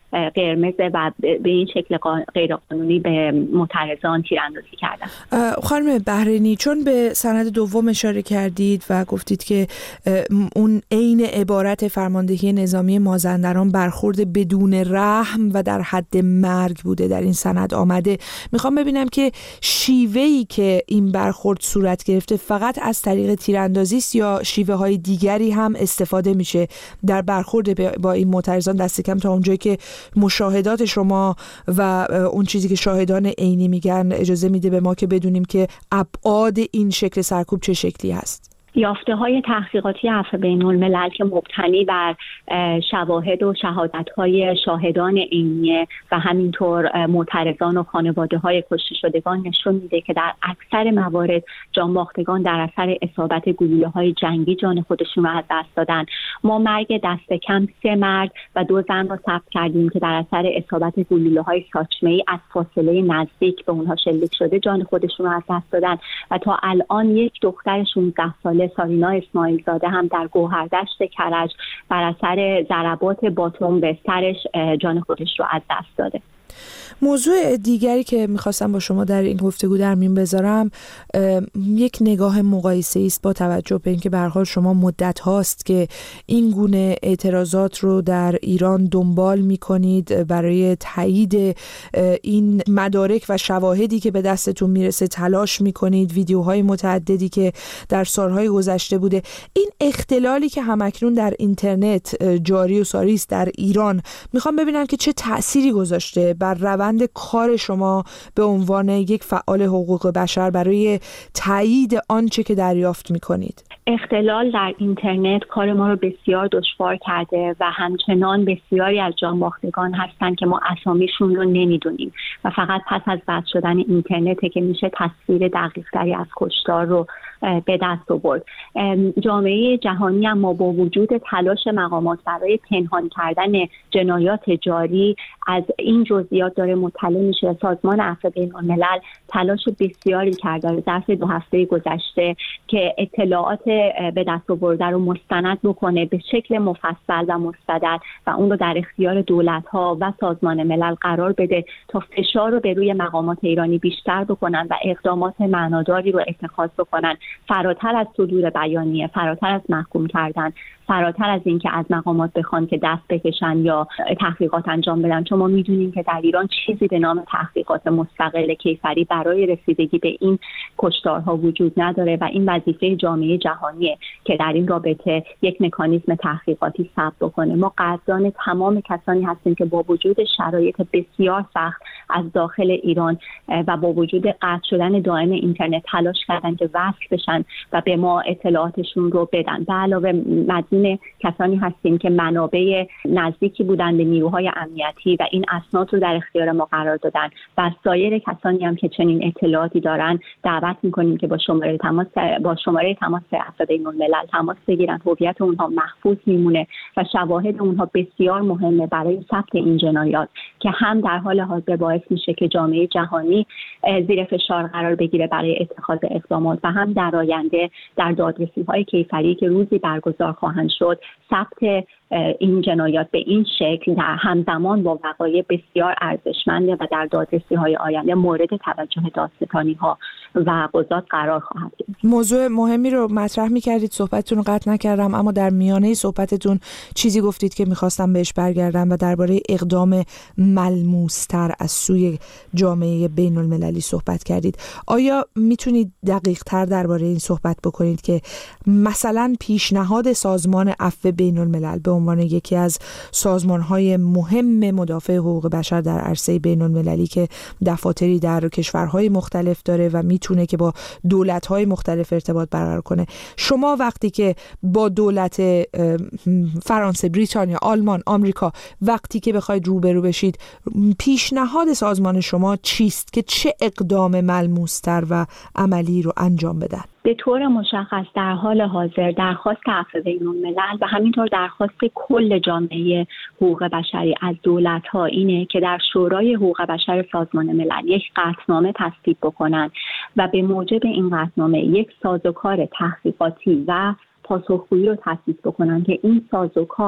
قرمزه و به این شکل غیرقانونی به معترضان تیراندازی کردن. خانم بحرینی، چون به سند دوم اشاره کردید و گفتید که اون عین عبارت فرماندهی نظامی مازندران برخورد بدون رحم و در حد مرگ بوده در این سند آمده، میخوام ببینم که شیوهی که این برخورد صورت گرفته فقط از طریق تیراندازی است یا شیوه های دیگری هم استفاده میشه در برخورد با این معترضان، دست کم تا اونجایی که مشاهدات شما و اون چیزی که شاهدان عینی میگن اجازه میده به ما که بدونیم که ابعاد این شکل سرکوب چه شکلی هست؟ یافته های تحقیقاتی عفو بین الملل که مبتنی بر شواهد و شهادت های شاهدان عینی و همینطور معترضان و خانواده های کشته شدگان نشون میده که در اکثر موارد جانباختگان در اثر اصابت گلوله های جنگی جان خودشون رو از دست دادن. ما مرگ دست کم سه مرد و دو زن را ثبت کردیم که در اثر اصابت گلوله های ساچمه‌ای از فاصله نزدیک به اونها شلیک شده جان خودشون رو از دست دادن و تا الان یک دختر شانزده ساله سارینا اسماعیل زاده هم در گوهردشت کرج بر اثر ضربات باتوم به سرش جان خودش رو از دست داده. موضوع دیگری که میخواستم با شما در این گفتگو در میون بذارم یک نگاه مقایسه‌ای است با توجه به اینکه به هر حال شما مدت هاست که این گونه اعتراضات رو در ایران دنبال میکنید، برای تایید این مدارک و شواهدی که به دستتون میرسه تلاش میکنید، ویدیوهای متعددی که در سالهای گذشته بوده. این اختلالی که همکنون در اینترنت جاری و ساری است در ایران، میخوام ببینم که چه تأثیری گذاشته بر روند کار شما به عنوان یک فعال حقوق بشر برای تایید آنچه که دریافت میکنید. اختلال در اینترنت کار ما رو بسیار دشوار کرده و همچنان بسیاری از جانباختگان هستن که ما اسامیشون رو نمیدونیم و فقط پس از بس شدن اینترنته که میشه تصویر دقیق‌تری از کشتار رو به دست آورد. جامعه جهانی اما با وجود تلاش مقامات برای پنهان کردن جنایات جاری از این جزئیات داره مطلع میشه. سازمان عفو بین الملل تلاش بسیاری کرده در ظرف دو هفته گذشته که اطلاعات به دست آورده رو مستند بکنه به شکل مفصل و مستند و اون رو در اختیار دولت‌ها و سازمان ملل قرار بده تا فشار رو به روی مقامات ایرانی بیشتر بکنن و اقدامات معناداری رو اتخاذ بکنن، فراتر از صدور بیانیه، فراتر از محکوم کردن، فراتر از این که از مقامات بخوان که دست بکشن یا تحقیقات انجام بدن. چون ما میدونیم که در ایران چیزی به نام تحقیقات مستقل کیفری برای رسیدگی به این کشتارها وجود نداره و این وظیفه جامعه جهانیه که در این رابطه یک مکانیزم تحقیقاتی ثبت بکنه. ما قدردان تمام کسانی هستیم که با وجود شرایط بسیار سخت از داخل ایران و با وجود قطع شدن دائم اینترنت تلاش کردن که وصل بشن و به ما اطلاعاتشون رو بدن. به علاوه مدیون کسانی هستیم که منابع نزدیکی بودن به نیروهای امنیتی و این اسناد رو در اختیار ما قرار دادن و سایر کسانی هم که چنین اطلاعاتی دارن دعوت میکنیم که با شماره تماس با شماره تماس عفو بین الملل تماس بگیرن. هویت اونها محفوظ میمونه و شواهد اونها بسیار مهمه برای ثبت این جنایات که هم در حال حاضر باعث میشه که جامعه جهانی زیر فشار قرار بگیره برای اتخاذ اقدامات و هم در آینده در دادرسی‌های کیفری که روزی برگزار خواهند شد ثبت این جنایات به این شکل در همزمان با وقایع بسیار ارزشمنده و در دادرسی‌های آینده مورد توجه دادستانی‌ها و قضات قرار خواهد گرفت. موضوع مهمی رو مطرح می‌کردید، صحبتتون رو قطع نکردم، اما در میانه صحبتتون چیزی گفتید که می‌خواستم بهش برگردم و درباره اقدام ملموس‌تر از سوی جامعه بین‌المللی صحبت کردید. آیا میتونید دقیق‌تر درباره این صحبت بکنید که مثلا پیشنهاد سازمان عفو بین‌الملل به عنوان یکی از سازمان‌های مهم مدافع حقوق بشر در عرصه بین‌المللی که دفاتری در کشورهای مختلف داره و میتونه که با دولت‌های مختلف ارتباط برقرار کنه، شما وقتی که با دولت فرانسه، بریتانیا، آلمان، آمریکا وقتی که بخواید روبرو بشید، پیشنهاد سازمان شما چیست که چه اقدام ملموس‌تر و عملی رو انجام بدن؟ به طور مشخص در حال حاضر درخواست عفو بین الملل و همینطور درخواست کل جامعه حقوق بشری از دولت‌ها اینه که در شورای حقوق بشر سازمان ملل یک قطعنامه تصویب بکنن و به موجب این قطعنامه یک سازوکار تحقیقاتی و پاسخگویی رو تأسیس بکنن که این سازوکار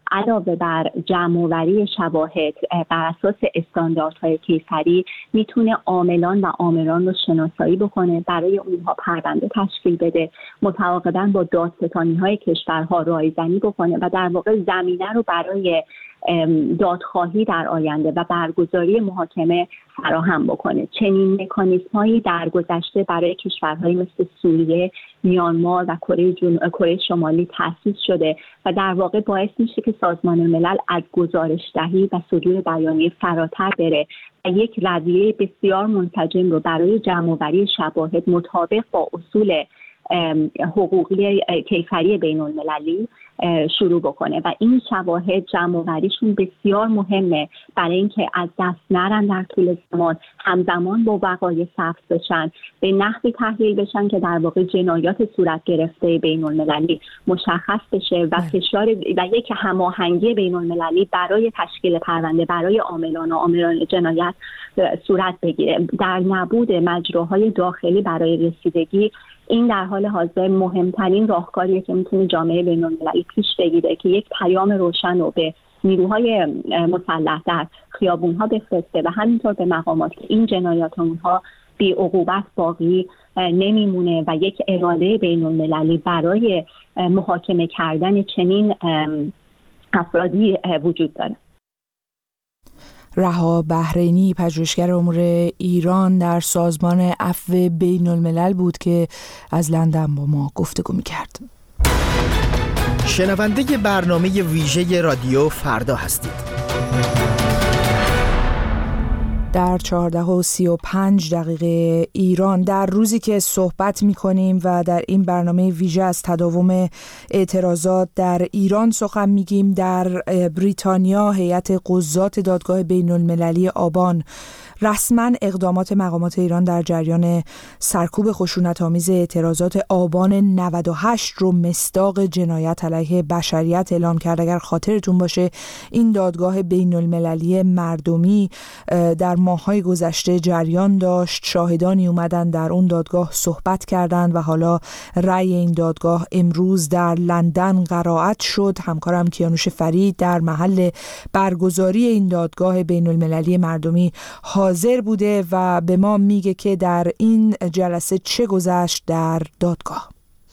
علاوه بر جمع‌آوری شواهد بر اساس استانداردهای کیفری میتونه عاملان و آمران رو شناسایی بکنه، برای اونها پرونده تشکیل بده، متعاقباً با دادستانی‌های کشورها رایزنی بکنه و در واقع زمینه رو برای دادخواهی در آینده و برگزاری محاکمه فراهم بکنه. چنین مکانیزم‌هایی در گذشته برای کشورهایی مثل سوریه، میانمار و کره جنوب کره شمالی تأسیس شده و در واقع باعث میشه که سازمان ملل از گزارش‌دهی و صدور بیانیه فراتر بره و یک رویه بسیار منسجم رو برای جمع‌آوری شواهد مطابق با اصول حقوقی کیفری بین المللی شروع بکنه و این شواهد جمع‌آوریشون بسیار مهمه برای اینکه از دست نرن در طول زمان، همزمان با وقایع ثبت بشن، به نحوی تحلیل بشن که در واقع جنایات صورت گرفته بین المللی مشخص بشه و فشار و یک هماهنگی بین المللی برای تشکیل پرونده برای عاملان و آمران جنایت صورت بگیره. در نبود مجراهای داخلی برای رسیدگی، این در حال حاضر مهمترین راهکاریه که میتونه جامعه بین‌المللی پیش بگیره که یک پیام روشن رو به نیروهای مسلح در خیابون‌ها بفرسته و همینطور به مقامات که این جنایات اونها بی عقوبت باقی نمیمونه و یک اراده بین‌المللی برای محاکمه کردن چنین افرادی وجود داره. رها بحرینی، پژوهشگر امور ایران در سازمان عفو بین الملل بود که از لندن با ما گفتگو می‌کرد. شنونده برنامه ویژه رادیو فردا هستید. در چهارده و سی و پنج دقیقه ایران، در روزی که صحبت می کنیم و در این برنامه ویژه از تداوم اعتراضات در ایران سخن می گیم، در بریتانیا هیئت قضات دادگاه بین المللی آبان رسما اقدامات مقامات ایران در جریان سرکوب خشونت‌آمیز اعتراضات آبان نود و هشت رو مصداق جنایت علیه بشریت اعلام کرد. اگر خاطرتون باشه این دادگاه بین المللی مردمی در ماه‌های گذشته جریان داشت، شاهدانی اومدن در اون دادگاه صحبت کردند و حالا رأی این دادگاه امروز در لندن قرائت شد. همکارم کیانوش فرید در محل برگزاری این دادگاه بین المللی مردمی حاضر بوده و به ما میگه که در این جلسه چه گذشت در دادگاه.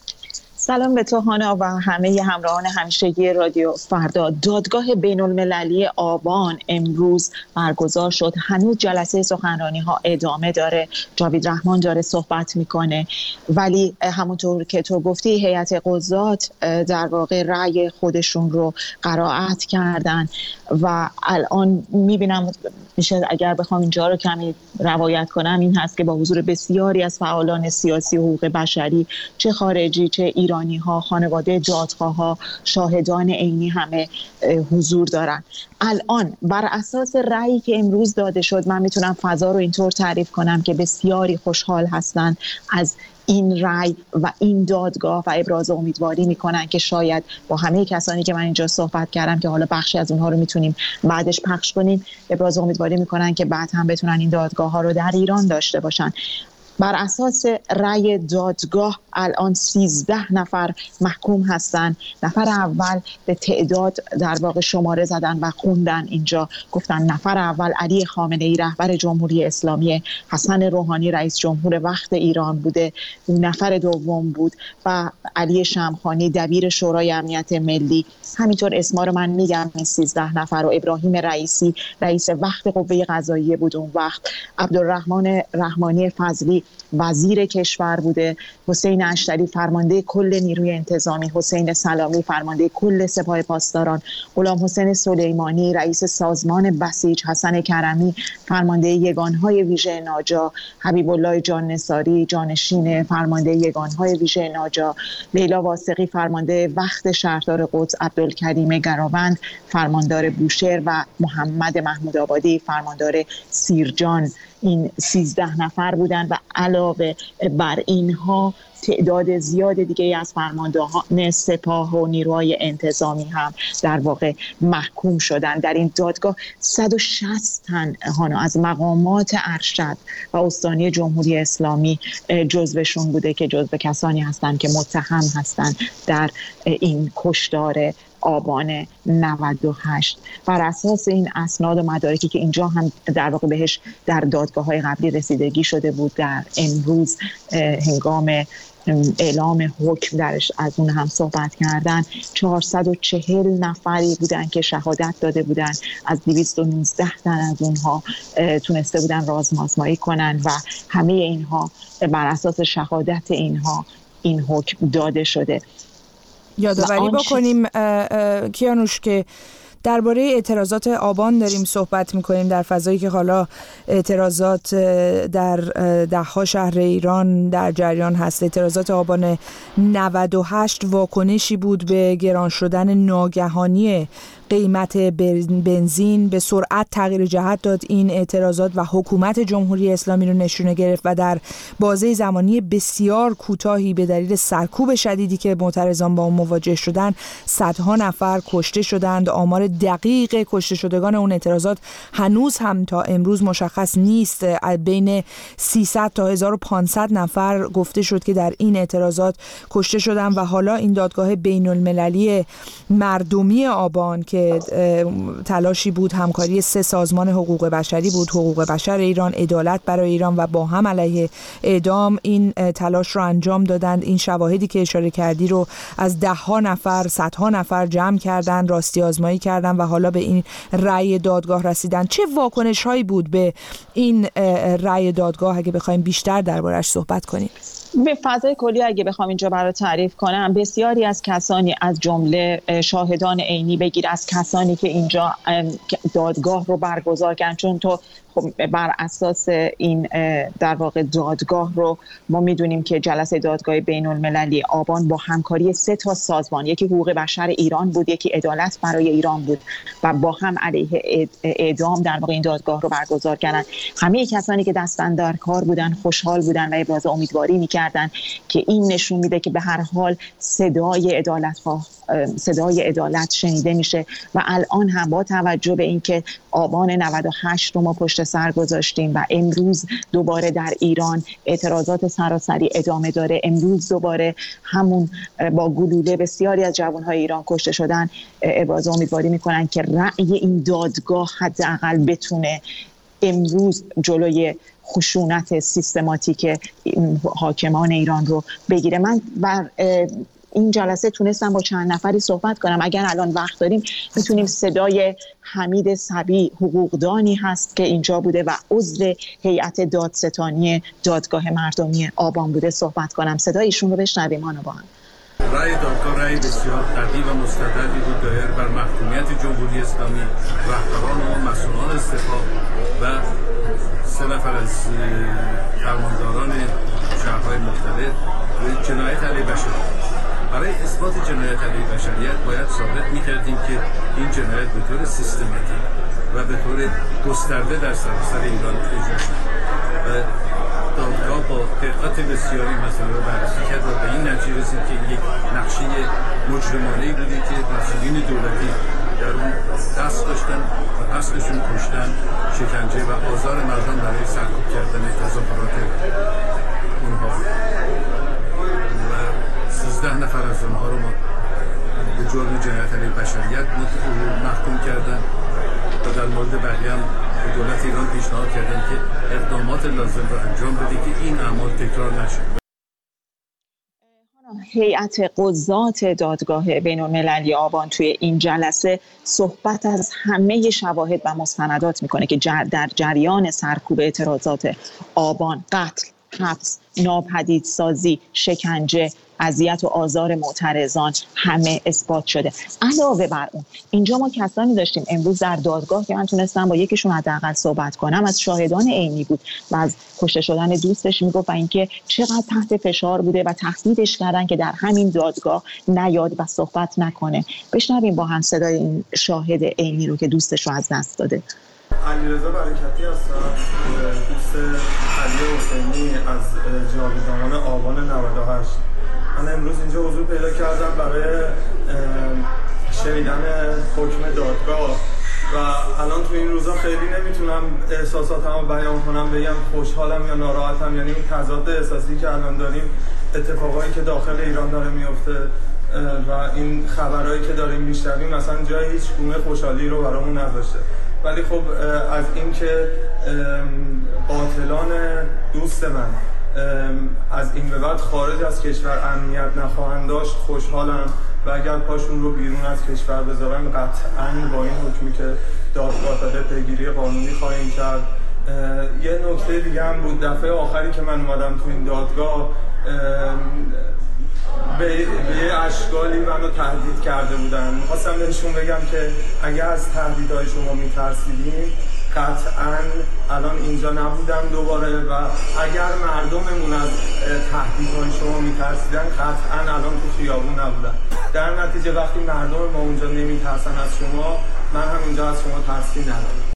سلام به تو هانا و همه همراهان همیشگی رادیو فردا. دادگاه بین المللی آبان امروز برگزار شد. هنوز جلسه سخنرانی ها ادامه داره، جاوید رحمان داره صحبت میکنه، ولی همونطور که تو گفتی هیئت قضات در واقع رأی خودشون رو قرائت کردن و الان میبینم میشه اگر بخوام اینجا رو کمی روایت کنم این هست که با حضور بسیاری از فعالان سیاسی و حقوق بشری، چه خارجی چه ایرانی ها، خانواده دادخواه ها، شاهدان عینی همه حضور دارن. الان بر اساس رأیی که امروز داده شد من میتونم فضا رو اینطور تعریف کنم که بسیاری خوشحال هستن از این رأی و این دادگاه و ابراز امیدواری میکنن که شاید با همه کسانی که من اینجا صحبت کردم که حالا بخشی از اونها رو میتونیم بعدش پخش کنیم، ابراز امیدواری میکنن که بعد هم بتونن این دادگاه ها رو در ایران داشته باشن. بر اساس رأی دادگاه الان سیزده نفر محکوم هستن. نفر اول به تعداد در واقع شماره زدن و خوندن اینجا، گفتن نفر اول علی خامنه‌ای رهبر جمهوری اسلامی، حسن روحانی رئیس جمهور وقت ایران بوده، نفر دوم بود و علی شمخانی دبیر شورای امنیت ملی. همینطور اسما رو من میگم، این سیزده نفر و ابراهیم رئیسی رئیس وقت قوه قضاییه بود اون وقت، عبدالرحمن رحمانی فضلی وزیر کشور بوده، حسین اشتری فرمانده کل نیروی انتظامی، حسین سلامی فرمانده کل سپاه پاسداران، غلام حسین سلیمانی رئیس سازمان بسیج، حسن کرمی فرمانده یگانهای ویژه ناجا، حبیب الله جان نثاری جانشین فرمانده یگانهای ویژه ناجا، لیلا واسقی فرمانده وقت شهردار قدس، عبدالکریم گراوند فرماندار بوشهر و محمد محمود آبادی فرماندار سیرجان. این سیزده نفر بودن و علاوه بر اینها تعداد زیاد دیگه از فرماندهان سپاه و نیروهای انتظامی هم در واقع محکوم شدن. در این دادگاه صد و شصت تن هانا از مقامات ارشد و استانی جمهوری اسلامی جزوشون بوده که جزو کسانی هستند که متهم هستند در این کشتار آبان نود و هشت. بر اساس این اسناد و مدارکی که اینجا هم در واقع بهش در دادگاه‌های قبلی رسیدگی شده بود، در امروز هنگام اعلام حکم درش از اون هم صحبت کردن، چهارصد و چهل نفری بودن که شهادت داده بودن. از دویست و نوزده تن از اونها تونسته بودن رازمازمایی کنن و همه اینها بر اساس شهادت اینها این حکم داده شده. یادآوری بکنیم کیانوش که درباره اعتراضات آبان داریم صحبت میکنیم، در فضایی که حالا اعتراضات در دهها شهر ایران در جریان هست. اعتراضات آبان نود و هشت واکنشی بود به گران شدن ناگهانی قیمت بنزین، به سرعت تغییر جهت داد این اعتراضات و حکومت جمهوری اسلامی رو نشونه گرفت و در بازه زمانی بسیار کوتاهی به دلیل سرکوب شدیدی که معترضان با اون مواجه شدن صدها نفر کشته شدند. آمار دقیق کشته شدگان اون اعتراضات هنوز هم تا امروز مشخص نیست. بین سیصد تا هزار و پانصد نفر گفته شد که در این اعتراضات کشته شدن و حالا این دادگاه بین المللی مردمی آبان که تلاشی بود، همکاری سه سازمان حقوق بشری بود، حقوق بشر ایران، عدالت برای ایران و با هم علیه اعدام، این تلاش رو انجام دادند. این شواهدی که اشاره کردی رو از ده ها نفر، صدها نفر جمع کردن، راستی آزمایی کردن و حالا به این رأی دادگاه رسیدن. چه واکنش هایی بود به این رأی دادگاه اگه بخوایم بیشتر دربارش صحبت کنیم؟ به فضای کلی اگه بخوام اینجا برای تعریف کنم، بسیاری از کسانی از جمله شاهدان عینی بگیر از کسانی که اینجا دادگاه رو برگزار کردن، چون تو خب بر اساس این در واقع دادگاه رو ما میدونیم که جلسه دادگاه بین المللی آبان با همکاری سه تا سازمان، یکی حقوق بشر ایران بود، یکی عدالت برای ایران بود و با هم علیه اعدام در واقع این دادگاه رو برگزار کردن. همه کسانی که دستن در کار بودن خوشحال بودن و ابراز امیدواری میکردن که این نشون میده که به هر حال صدای عدالت خواه صدای عدالت شنیده میشه و الان هم با توجه به اینکه آبان نود و هشت رو ما پشت سر گذاشتیم و امروز دوباره در ایران اعتراضات سراسری ادامه داره، امروز دوباره همون با گلوله بسیاری از جوانهای ایران کشته شدن، ابراز امیدواری میکنن که رأی این دادگاه حداقل بتونه امروز جلوی خشونت سیستماتیک حاکمان ایران رو بگیره. من بر این جلسه تونستم با چند نفری صحبت کنم. اگر الان وقت داریم میتونیم صدای حمید صبی، حقوقدانی هست که اینجا بوده و عضو هیئت دادستانی دادگاه مردمی آبان بوده صحبت کنم. صدای ایشون رو بشنویم. آنو با هم رأی دادگاه رأی بسیار قوی و مستدلی بود دایر بر محکومیت جمهوری اسلامی، رهبران و مسئولان استعفا و سه نفر از فرمانداران شهرهای مختلف به جنایت علیه بشریت. برای اثبات جنایت علیه بشریت باید ثابت می‌کردیم که این جنایت به طور سیستماتیک و به طور گسترده در سراسر ایران اجرا شد و دادگاه با دقت بسیاری مسئله را بررسی کرد و به این نتیجه رسید که یک نقشه مجرمانه‌ای بوده که مسئولین دولتی در اون دست داشتن و اصلشون کشتن، شکنجه و آزار مردم برای سرکوب کردن تظاهرات اونها و سیزده نفر از اونها رو ما به جرم جنایت علیه بشریت محکوم کردن و در مورد بقیه هم دولت ایران پیشنهاد کردن که اقدامات لازم رو انجام بده که این اعمال تکرار نشه. هیئت قضات دادگاه بین المللی آبان توی این جلسه صحبت از همه شواهد و مستندات میکنه که جر در جریان سرکوب اعتراضات آبان قتل، حبس، ناپدیدسازی، شکنجه، اذیت و آزار معترضان همه اثبات شده. علاوه بر اون اینجا ما کسانی داشتیم امروز در دادگاه که من تونستم با یکیشون حداقل صحبت کنم، از شاهدان عینی بود و از کشته شدن دوستش میگفت و اینکه چقدر تحت فشار بوده و تهدیدش کردن که در همین دادگاه نیاد و صحبت نکنه. بشنویم با هم صدای این شاهد عینی رو که دوستش رو از دست داده. علیرضا برکتی هستم، دوست علی حسینی از جاویدامان آبان نود و هشت. من امروز اینجا حضور پیدا کردم برای شنیدن حکم دادگاه و الان تو این روزا خیلی نمیتونم احساساتمو بیان کنم، بگم خوشحالم یا ناراحتم. یعنی این تضاد احساسی که الان داریم، اتفاقایی که داخل ایران داره میفته، و این خبرهایی که داریم میشنویم مثلا جای هیچ گونه خوشحالی رو برامون نذاشته. ولی خب از این که قاتلان دوست من از این به بعد خارج از کشور امنیت نخواهند داشت خوشحالم و اگر پاشون رو بیرون از کشور بذارن قطعاً با این حکمی که دادگاه داده پیگیری قانونی خواهیم کرد. یه نکته دیگه هم بود، دفعه آخری که من اومدم تو این دادگاه به یه اشکالی منو تهدید کرده بودن. می‌خواستم بهشون بگم که اگر از تهدیدهای شما می‌ترسیدین قطعاً الان اینجا نبودم دوباره و اگر مردممون از تهدیدهای شما می‌ترسیدن قطعاً الان تو خیابون نبودن. در نتیجه وقتی مردم ما اونجا نمی‌ترسن از شما، من هم اینجا از شما ترسی ندارم.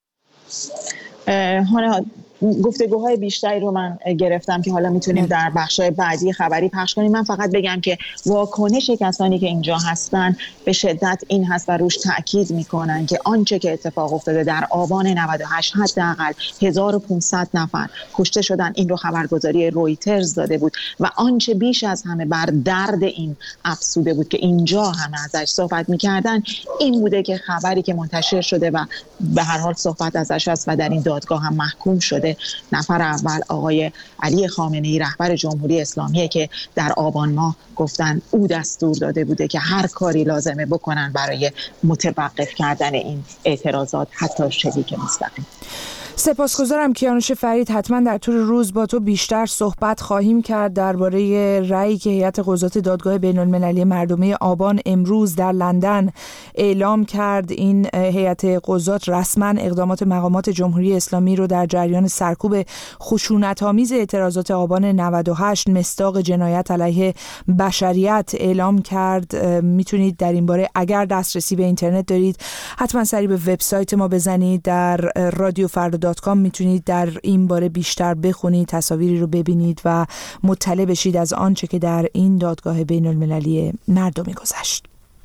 هانا گفتگوهای بیشتری رو من گرفتم که حالا میتونیم در بخشای بعدی خبری پخش کنیم. من فقط بگم که واکنش کسانی که اینجا هستن به شدت این هست و روش تاکید میکنن که آنچه که اتفاق افتاده در آبان نود و هشت حداقل هزار و پانصد نفر کشته شدن، این رو خبرگزاری رویترز داده بود و آنچه بیش از همه بر درد این افسوده بود که اینجا همه ازش صحبت میکردن این بوده که خبری که منتشر شده و به هر حال صحبت ازش هست و در این دادگاه هم محکوم شده، نفر اول آقای علی خامنه‌ای رهبر جمهوری اسلامیه که در آبان ماه گفتن او دستور داده بوده که هر کاری لازمه بکنن برای متوقف کردن این اعتراضات، حتی شلیک مستقیم. سپاسگزارم کیانوش فرید. حتما در طول روز با تو بیشتر صحبت خواهیم کرد درباره رأیی که هیئت قضات دادگاه بین‌المللی مردمه آبان امروز در لندن اعلام کرد. این هیئت قضات رسما اقدامات مقامات جمهوری اسلامی رو در جریان سرکوب خشونت‌آمیز اعتراضات آبان نود و هشت مصداق جنایت علیه بشریت اعلام کرد. میتونید در این باره اگر دسترسی به اینترنت دارید حتما سری به وبسایت ما بزنید، در رادیو فردا دات کام میتونید در این باره بیشتر بخونید، تصاویری رو ببینید و مطلع بشید از آنچه که در این دادگاه بین المللی مردمی گذشت.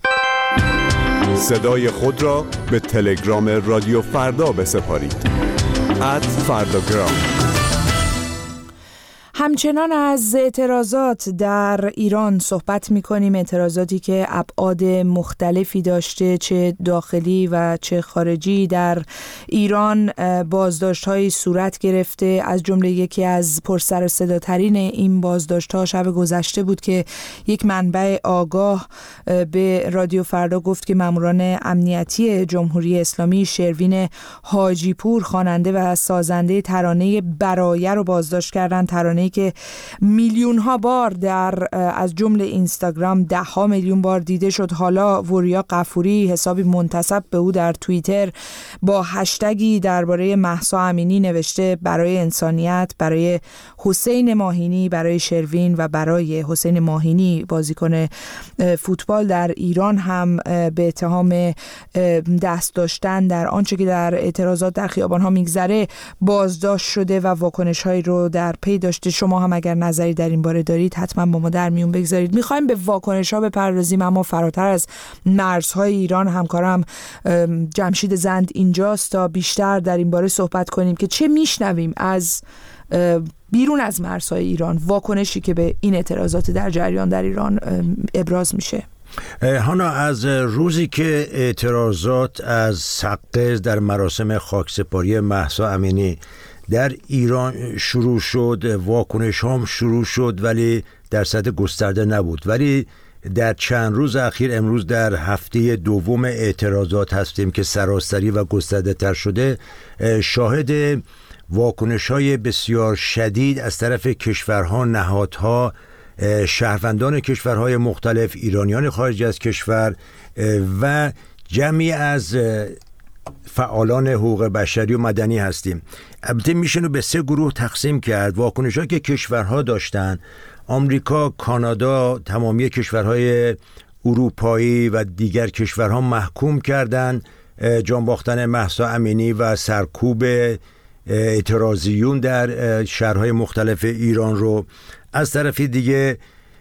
صدای خود را به تلگرام رادیو فردا بسپارید. ات فرداگرام. همچنان از اعتراضات در ایران صحبت می‌کنیم، اعتراضاتی که ابعاد مختلفی داشته، چه داخلی و چه خارجی. در ایران بازداشت‌های صورت گرفته، از جمله یکی از پرسر و صداترین این بازداشت‌ها شب گذشته بود که یک منبع آگاه به رادیو فردا گفت که ماموران امنیتی جمهوری اسلامی شروین حاجی پور خواننده و سازنده ترانه برایه رو بازداشت کردن، ترانه که میلیون ها بار در از جمله اینستاگرام ده ها میلیون بار دیده شد. حالا وریا غفوری حسابی منتسب به او در توییتر با هشتگی درباره مهسا امینی نوشته برای انسانیت، برای حسین ماهینی، برای شروین و برای حسین ماهینی بازیکن فوتبال در ایران هم به اتهام دست داشتن در آنچه که در اعتراضات در خیابان‌ها میگذره بازداشت شده و واکنش‌هایی رو در پی داشته. شما هم اگر نظری در این باره دارید حتما با ما در میون بگذارید. میخوایم به واکنش‌ها بپردازیم، اما فراتر از مرزهای ایران همکارم جمشید زند اینجاست تا بیشتر در این باره صحبت کنیم که چه میشنویم از بیرون از مرزهای ایران، واکنشی که به این اعتراضات در جریان در ایران ابراز میشه. هانا، از روزی که اعتراضات از سقز در مراسم خاکسپاری مهسا امینی در ایران شروع شد، واکنش هم شروع شد ولی در سطح گسترده نبود. ولی در چند روز اخیر، امروز در هفته دوم اعتراضات هستیم که سراسری و گسترده تر شده، شاهد واکنش های بسیار شدید از طرف کشورها، نهادها، شهروندان کشورهای مختلف، ایرانیان خارج از کشور و جمعی از فعالان حقوق بشری و مدنی هستیم. البته میشه رو به سه گروه تقسیم کرد. واکنش‌ها که کشورها داشتن، آمریکا، کانادا، تمامی کشورهای اروپایی و دیگر کشورها محکوم کردند جان باختن مهسا امینی و سرکوب اعتراضیون در شهرهای مختلف ایران رو. از طرف دیگه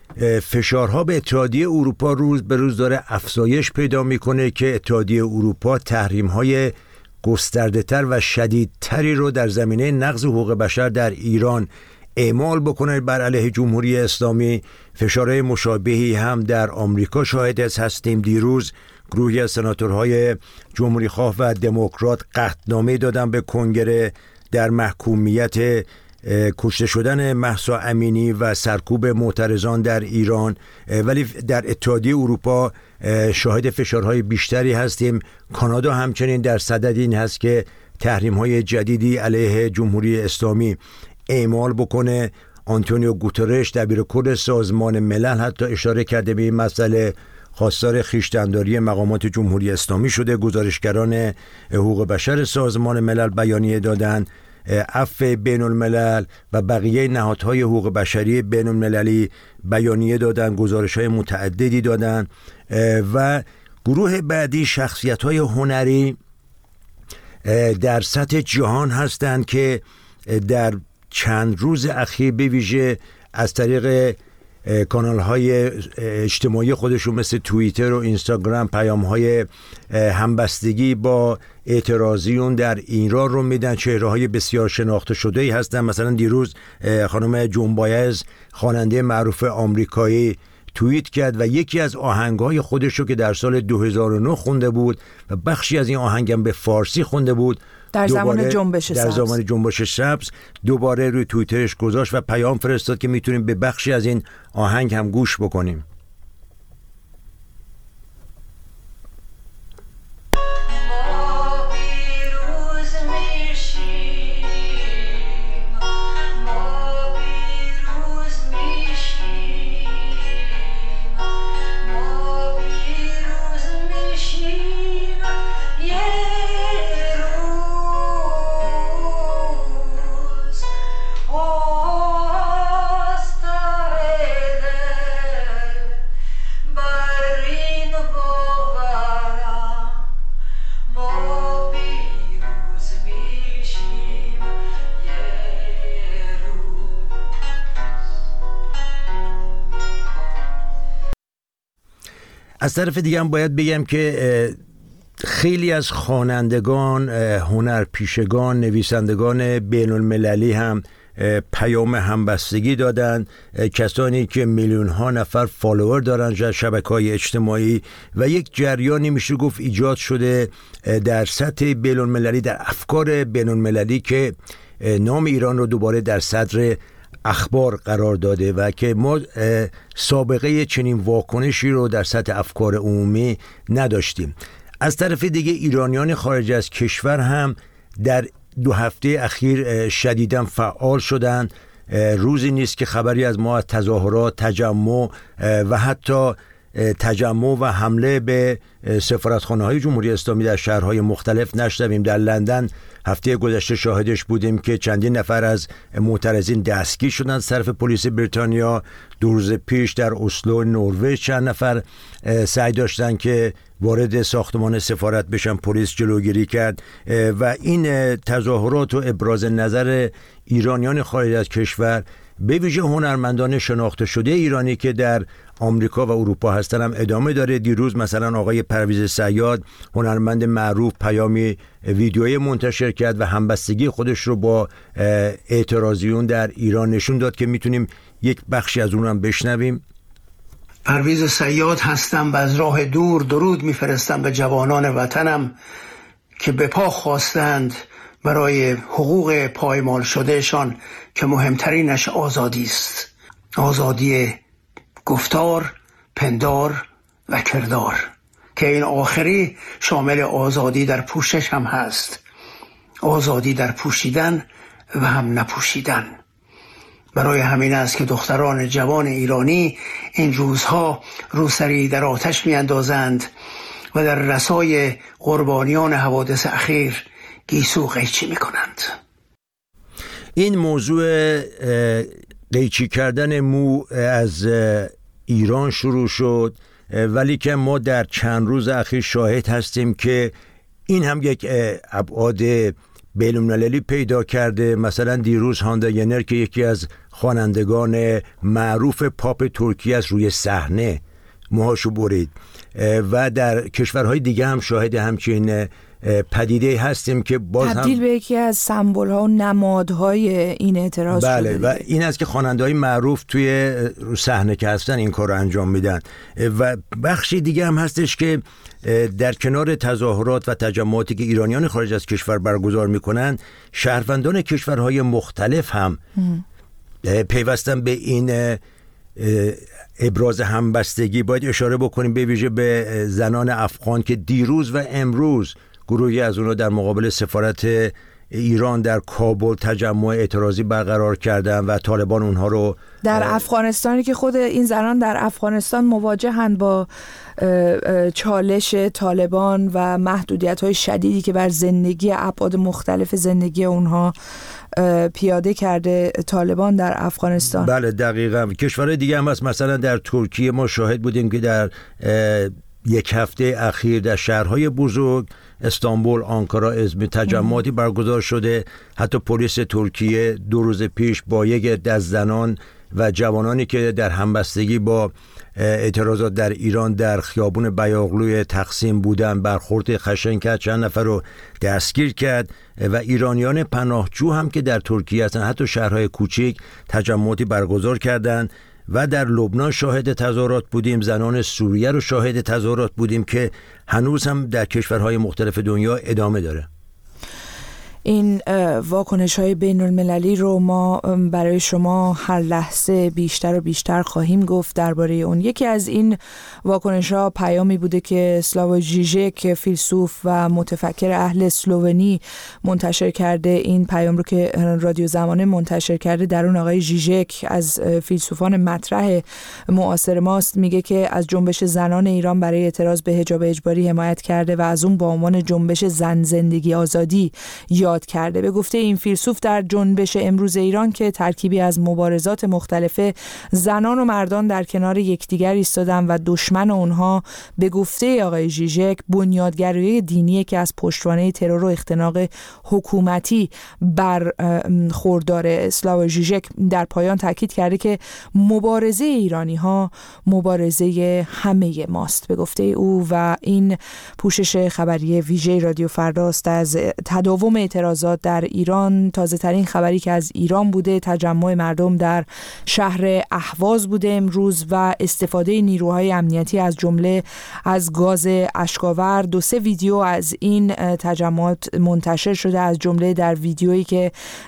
فشارها به اتحادیه اروپا روز به روز داره افزایش پیدا میکنه که اتحادیه اروپا تحریم‌های گسترده‌تر و شدیدتری رو در زمینه نقض حقوق بشر در ایران اعمال بکنه بر علیه جمهوری اسلامی. فشارهای مشابهی هم در آمریکا شاهد هستیم. دیروز گروهی از سناتورهای جمهوری خواه و دموکرات قطعنامه دادن به کنگره در محکومیت کشته شدن مهسا امینی و سرکوب معترضان در ایران، ولی در اتحادیه اروپا شاهد فشارهای بیشتری هستیم. کانادا همچنین در صدد این هست که تحریم‌های جدیدی علیه جمهوری اسلامی اعمال بکنه. آنتونیو گوترش دبیرکل سازمان ملل حتی اشاره کرده به این مسئله، خواستار خویشتن‌داری مقامات جمهوری اسلامی شده. گزارشگران حقوق بشر سازمان ملل بیانیه دادند، عفو بین الملل و بقیه نهادهای حقوق بشری بین المللی بیانیه دادن، گزارش‌های متعددی دادن. و گروه بعدی شخصیت‌های هنری در سطح جهان هستند که در چند روز اخیر به ویژه از طریق کانال‌های اجتماعی خودشون مثل توییتر و اینستاگرام پیام‌های همبستگی با اعتراضیون در ایران رو میدن. چهره‌های بسیار شناخته شده‌ای هستن. مثلا دیروز خانم جون بایز خواننده معروف آمریکایی توییت کرد و یکی از آهنگ‌های خودش رو که در سال دو هزار و نه خونده بود و بخشی از این آهنگم به فارسی خونده بود در زمان جنبش در سبز زمان جنبش سبز دوباره روی توییترش گذاشت و پیام فرستاد که میتونیم به بخشی از این آهنگ هم گوش بکنیم. از طرف دیگه هم باید بگم که خیلی از خوانندگان، هنرپیشگان، نویسندگان بین المللی هم پیام همبستگی دادن. کسانی که میلیون ها نفر فالوور دارن در شبکه‌های اجتماعی و یک جریانی میشه گفت ایجاد شده در سطح بین المللی، در افکار بین المللی که نام ایران رو دوباره در صدر اخبار قرار داده و که ما سابقه چنین واکنشی رو در سطح افکار عمومی نداشتیم. از طرف دیگه ایرانیان خارج از کشور هم در دو هفته اخیر شدیداً فعال شدن. روزی نیست که خبری از ما از تظاهرات، تجمع و حتی تجمع و حمله به سفارتخانه‌های جمهوری اسلامی در شهرهای مختلف نشنویم. در لندن هفته گذشته شاهدش بودیم که چندین نفر از معترضین دستگیر شدند از طرف پلیس بریتانیا. دو روز پیش در اسلو نروژ چند نفر سعی داشتن که وارد ساختمان سفارت بشن، پلیس جلوگیری کرد. و این تظاهرات و ابراز نظر ایرانیان خارج از کشور، به ویژه هنرمندان شناخته شده ایرانی که در آمریکا و اروپا هستن، هم ادامه داره. دیروز مثلا آقای پرویز صیاد، هنرمند معروف، پیامی ویدیویی منتشر کرد و همبستگی خودش رو با اعتراضیون در ایران نشون داد که میتونیم یک بخشی از اون هم بشنویم. پرویز صیاد هستم و از راه دور درود میفرستم به جوانان وطنم که به پا خواستند برای حقوق پایمال شدهشان که مهمترینش آزادی است. آزادی گفتار، پندار و کردار که این آخری شامل آزادی در پوشش هم هست، آزادی در پوشیدن و هم نپوشیدن. برای همین است که دختران جوان ایرانی این روزها روسری در آتش می اندازند و در رسای قربانیان حوادث اخیر گیسو قیچی می کنند. این موضوع قیچی کردن مو از ایران شروع شد، ولی که ما در چند روز اخیر شاهد هستیم که این هم یک ابعاد بین‌المللی پیدا کرده. مثلا دیروز هاندا ینر که یکی از خوانندگان معروف پاپ ترکیه است، روی صحنه موهاشو برید و در کشورهای دیگه هم شاهد همچین پدیده هستیم که باز هم تبدیل به یکی از سمبل ها و نمادهای این اعتراض بله شده. و این است که خواننده‌های معروف توی صحنه که هستن این کار رو انجام میدن. و بخشی دیگه هم هستش که در کنار تظاهرات و تجمعاتی که ایرانیان خارج از کشور برگزار میکنن، شهروندان کشورهای مختلف هم پیوستن به این ابراز همبستگی. باید اشاره بکنیم به ویژه به زنان افغان که دیروز و امروز گروهی از اونها در مقابل سفارت ایران در کابل تجمع اعتراضی برقرار کردن و طالبان اونها رو در افغانستانی که خود این زنان در افغانستان مواجهند با چالش طالبان و محدودیت‌های شدیدی که بر زندگی ابعاد مختلف زندگی اونها پیاده کرده طالبان در افغانستان. بله دقیقاً. کشورهای دیگه هم هست، مثلا در ترکیه ما شاهد بودیم که در یک هفته اخیر در شهرهای بزرگ استانبول، آنکارا، ازمیر تجمعاتی برگزار شده. حتی پلیس ترکیه دو روز پیش با یک عده از زنان و جوانانی که در همبستگی با اعتراضات در ایران در خیابون بیاغلوی تقسیم بودن برخورد خشن کرد، چند نفر رو دستگیر کرد. و ایرانیان پناهجو هم که در ترکیه هستن حتی شهرهای کوچیک تجمعاتی برگزار کردند. و در لبنان شاهد تظاهرات بودیم، زنان سوریه رو شاهد تظاهرات بودیم که هنوز هم در کشورهای مختلف دنیا ادامه داره. این واکنش های بین المللی رو ما برای شما هر لحظه بیشتر و بیشتر خواهیم گفت درباره اون. یکی از این واکنش ها پیامی بوده که سلاو ژیژک فیلسوف و متفکر اهل اسلوونی منتشر کرده. این پیام رو که رادیو زمانه منتشر کرده، در اون آقای ژیژک از فیلسوفان مطرح معاصر ماست، میگه که از جنبش زنان ایران برای اعتراض به حجاب اجباری حمایت کرده و از اون با عنوان جنبش زن زندگی آزادی یا کرده. به گفته این فیلسوف در جنبش امروز ایران که ترکیبی از مبارزات مختلف زنان و مردان در کنار یکدیگر ایستادن و دشمن اونها به گفته آقای ژیژک بنیادگرایی دینی که از پشتوانه ترور و اختناق حکومتی برخوردار. اسلاو ژیژک در پایان تاکید کرده که مبارزه ایرانی ها مبارزه همه ماست به گفته او. و این پوشش خبری ویژه رادیو فرداست از تداوم اعتراضات در ایران. تازه ترین خبری که از ایران بوده تجمع مردم در شهر اهواز بوده امروز و استفاده نیروهای امنیتی از جمله از گاز اشکاور. دو سه ویدیو از این تجمعات منتشر شده، از جمله در ویدیویی که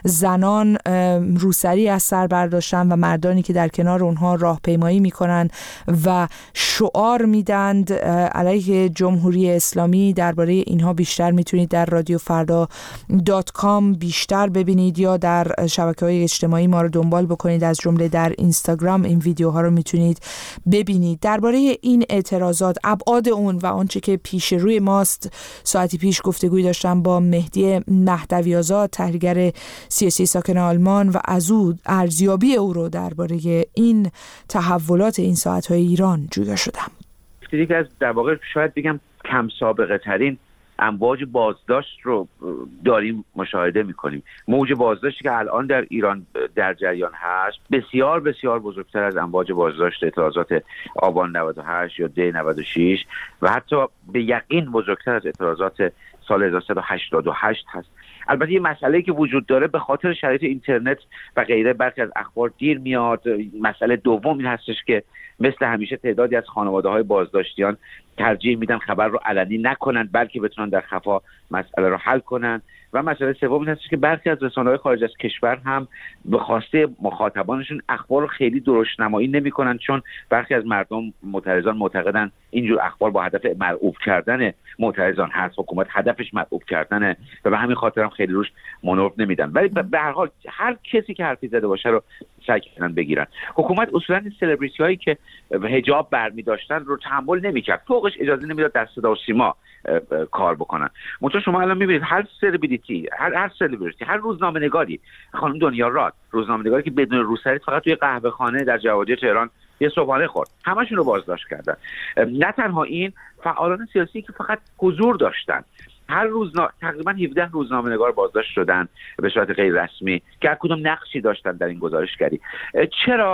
زنان روسری از سر برداشتن و مردانی که در کنار اونها راهپیمایی میکنن و شعار میدند علیه جمهوری اسلامی. درباره اینها بیشتر میتونید در رادیو فردا دات کام بیشتر ببینید یا در شبکه‌های اجتماعی ما رو دنبال بکنید، از جمله در اینستاگرام این ویدیوها رو میتونید ببینید. درباره این اعتراضات، ابعاد اون و آنچه که پیش روی ماست، ساعتی پیش گفتگوی داشتم با مهدی مهدوی آزاد، تحلیلگر سیاسی ساکن آلمان، و از او ارزیابی او رو درباره این تحولات این ساعت‌های ایران جویا شدم. یکی از در واقع شاید بگم کم سابقه ترین امواج بازداشت رو داریم مشاهده میکنیم. موج بازداشتی که الان در ایران در جریان هست بسیار بسیار بزرگتر از امواج بازداشت اعتراضات آبان نود و هشت یا دی نود و شش و حتی به یقین بزرگتر از اعتراضات سال هزار و سیصد و هشتاد و هشت هست. البته یه مسئله که وجود داره به خاطر شرایط اینترنت و غیره برخی از اخبار دیر میاد. مسئله دوم این هستش که مثل همیشه تعدادی از خانواده‌های بازداشتیان ترجیح میدن خبر رو علنی نکنن بلکه بتونن در خفا مسئله رو حل کنن. و مسئله سوم این هستش که برخی از رسانه‌های خارج از کشور هم به خواسته مخاطبانشون اخبار رو خیلی درشت‌نمایی نمی‌کنن، چون برخی از مردم معترضان معتقدن اینجور اخبار با هدف مرعوب کردن معترضان هست، حکومت هدفش مرعوب کردنه و به همین خاطر هم خیلی روش مانور نمیدن. ولی به هر حال هر کسی که حرفی زده باشه رو سعی کردن بگیرن. حکومت اصولاً این سلبریتی‌هایی که حجاب برمی‌داشتن رو تحمل نمی‌کرد، فوقش اجازه نمیداد در صدا و سیما کار بکنن. منتها شما الان می‌بینید هر سلبریتی، هر هر سلبریتی، هر روزنامه‌نگاری، خانم دنیا راد، روزنامه‌نگاری که بدون روسری فقط توی قهوه‌خانه در جوادی تهران یه صبحانه خورد، همشون رو بازداشت کردن. نه تنها این، فعالان سیاسی که فقط حضور داشتن، هر روزنا... تقریبا هفده روزنامه‌نگار بازداشت شدن به صورت غیر رسمی که هر کدوم نقشی داشتن در این گزارشگری. چرا؟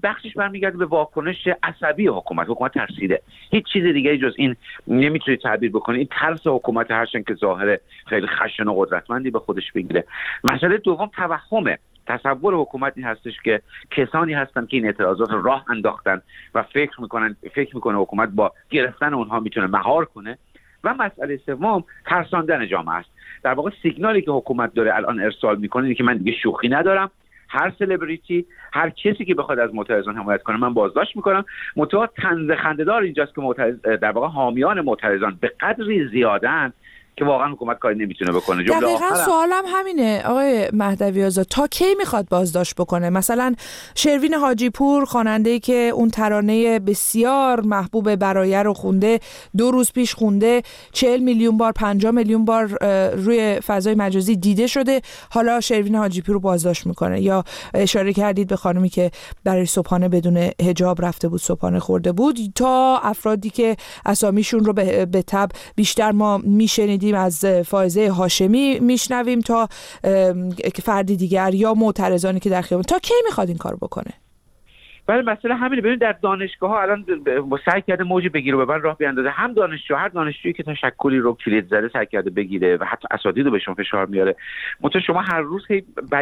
بخشش برمیگرده به واکنش عصبی حکومت. حکومت ترسیده، هیچ چیز دیگه جز این نمیتونی تعبیر بکنی. این ترس حکومت هرچند که ظاهر خیلی خشن و قدرتمندی به خودش بگیره. مسئله دوم توهمه. تصور حکومت این هستش که کسانی هستن که این اعتراضات رو راه انداختن و فکر میکنن فکر میکنه حکومت با گرفتن اونها میتونه مهار کنه. و مسئله سوم ترساندن جامعه است. در واقع سیگنالی که حکومت داره الان ارسال میکنه اینه که من دیگه شوخی ندارم، هر سلبریتی، هر کسی که بخواد از معترضان حمایت کنه من بازداشت میکنم. منتها طنز خنده‌دار اینجاست که معترض در واقع حامیان معترضان به قدری زیادن که واقعا حکومت کاری نمیتونه بکنه. جمله دقیقاً آخرم سوالم همینه آقای مهدوی آزاد، تا کی میخواد بازداشت بکنه؟ مثلا شروین حاجی پور، خواننده‌ای که اون ترانه بسیار محبوب برایه رو خونده، دو روز پیش خونده، چهل میلیون بار پنجاه میلیون بار روی فضای مجازی دیده شده، حالا شروین حاجی پور رو بازداشت میکنه. یا اشاره کردید به خانمی که برای صبحانه بدون حجاب رفته بود، صبحانه خورده بود، تا افرادی که اسامیشون رو به, به تبع بیشتر ما میشنید از فائزه هاشمی میشنویم تا فردی دیگر یا معترضانی که در خیابان. تا کی میخواد این کارو بکنه؟ ولی مسئله همینه. ببین در دانشگاه ها الان سعی کرده موج بگیره و ببر راه بیاندازه. هم دانشجو، هر دانشجویی که تشکلی رو کلید زده سعی کرده بگیره و حتی اساتید رو بهشون فشار میاره. منتها شما هر روز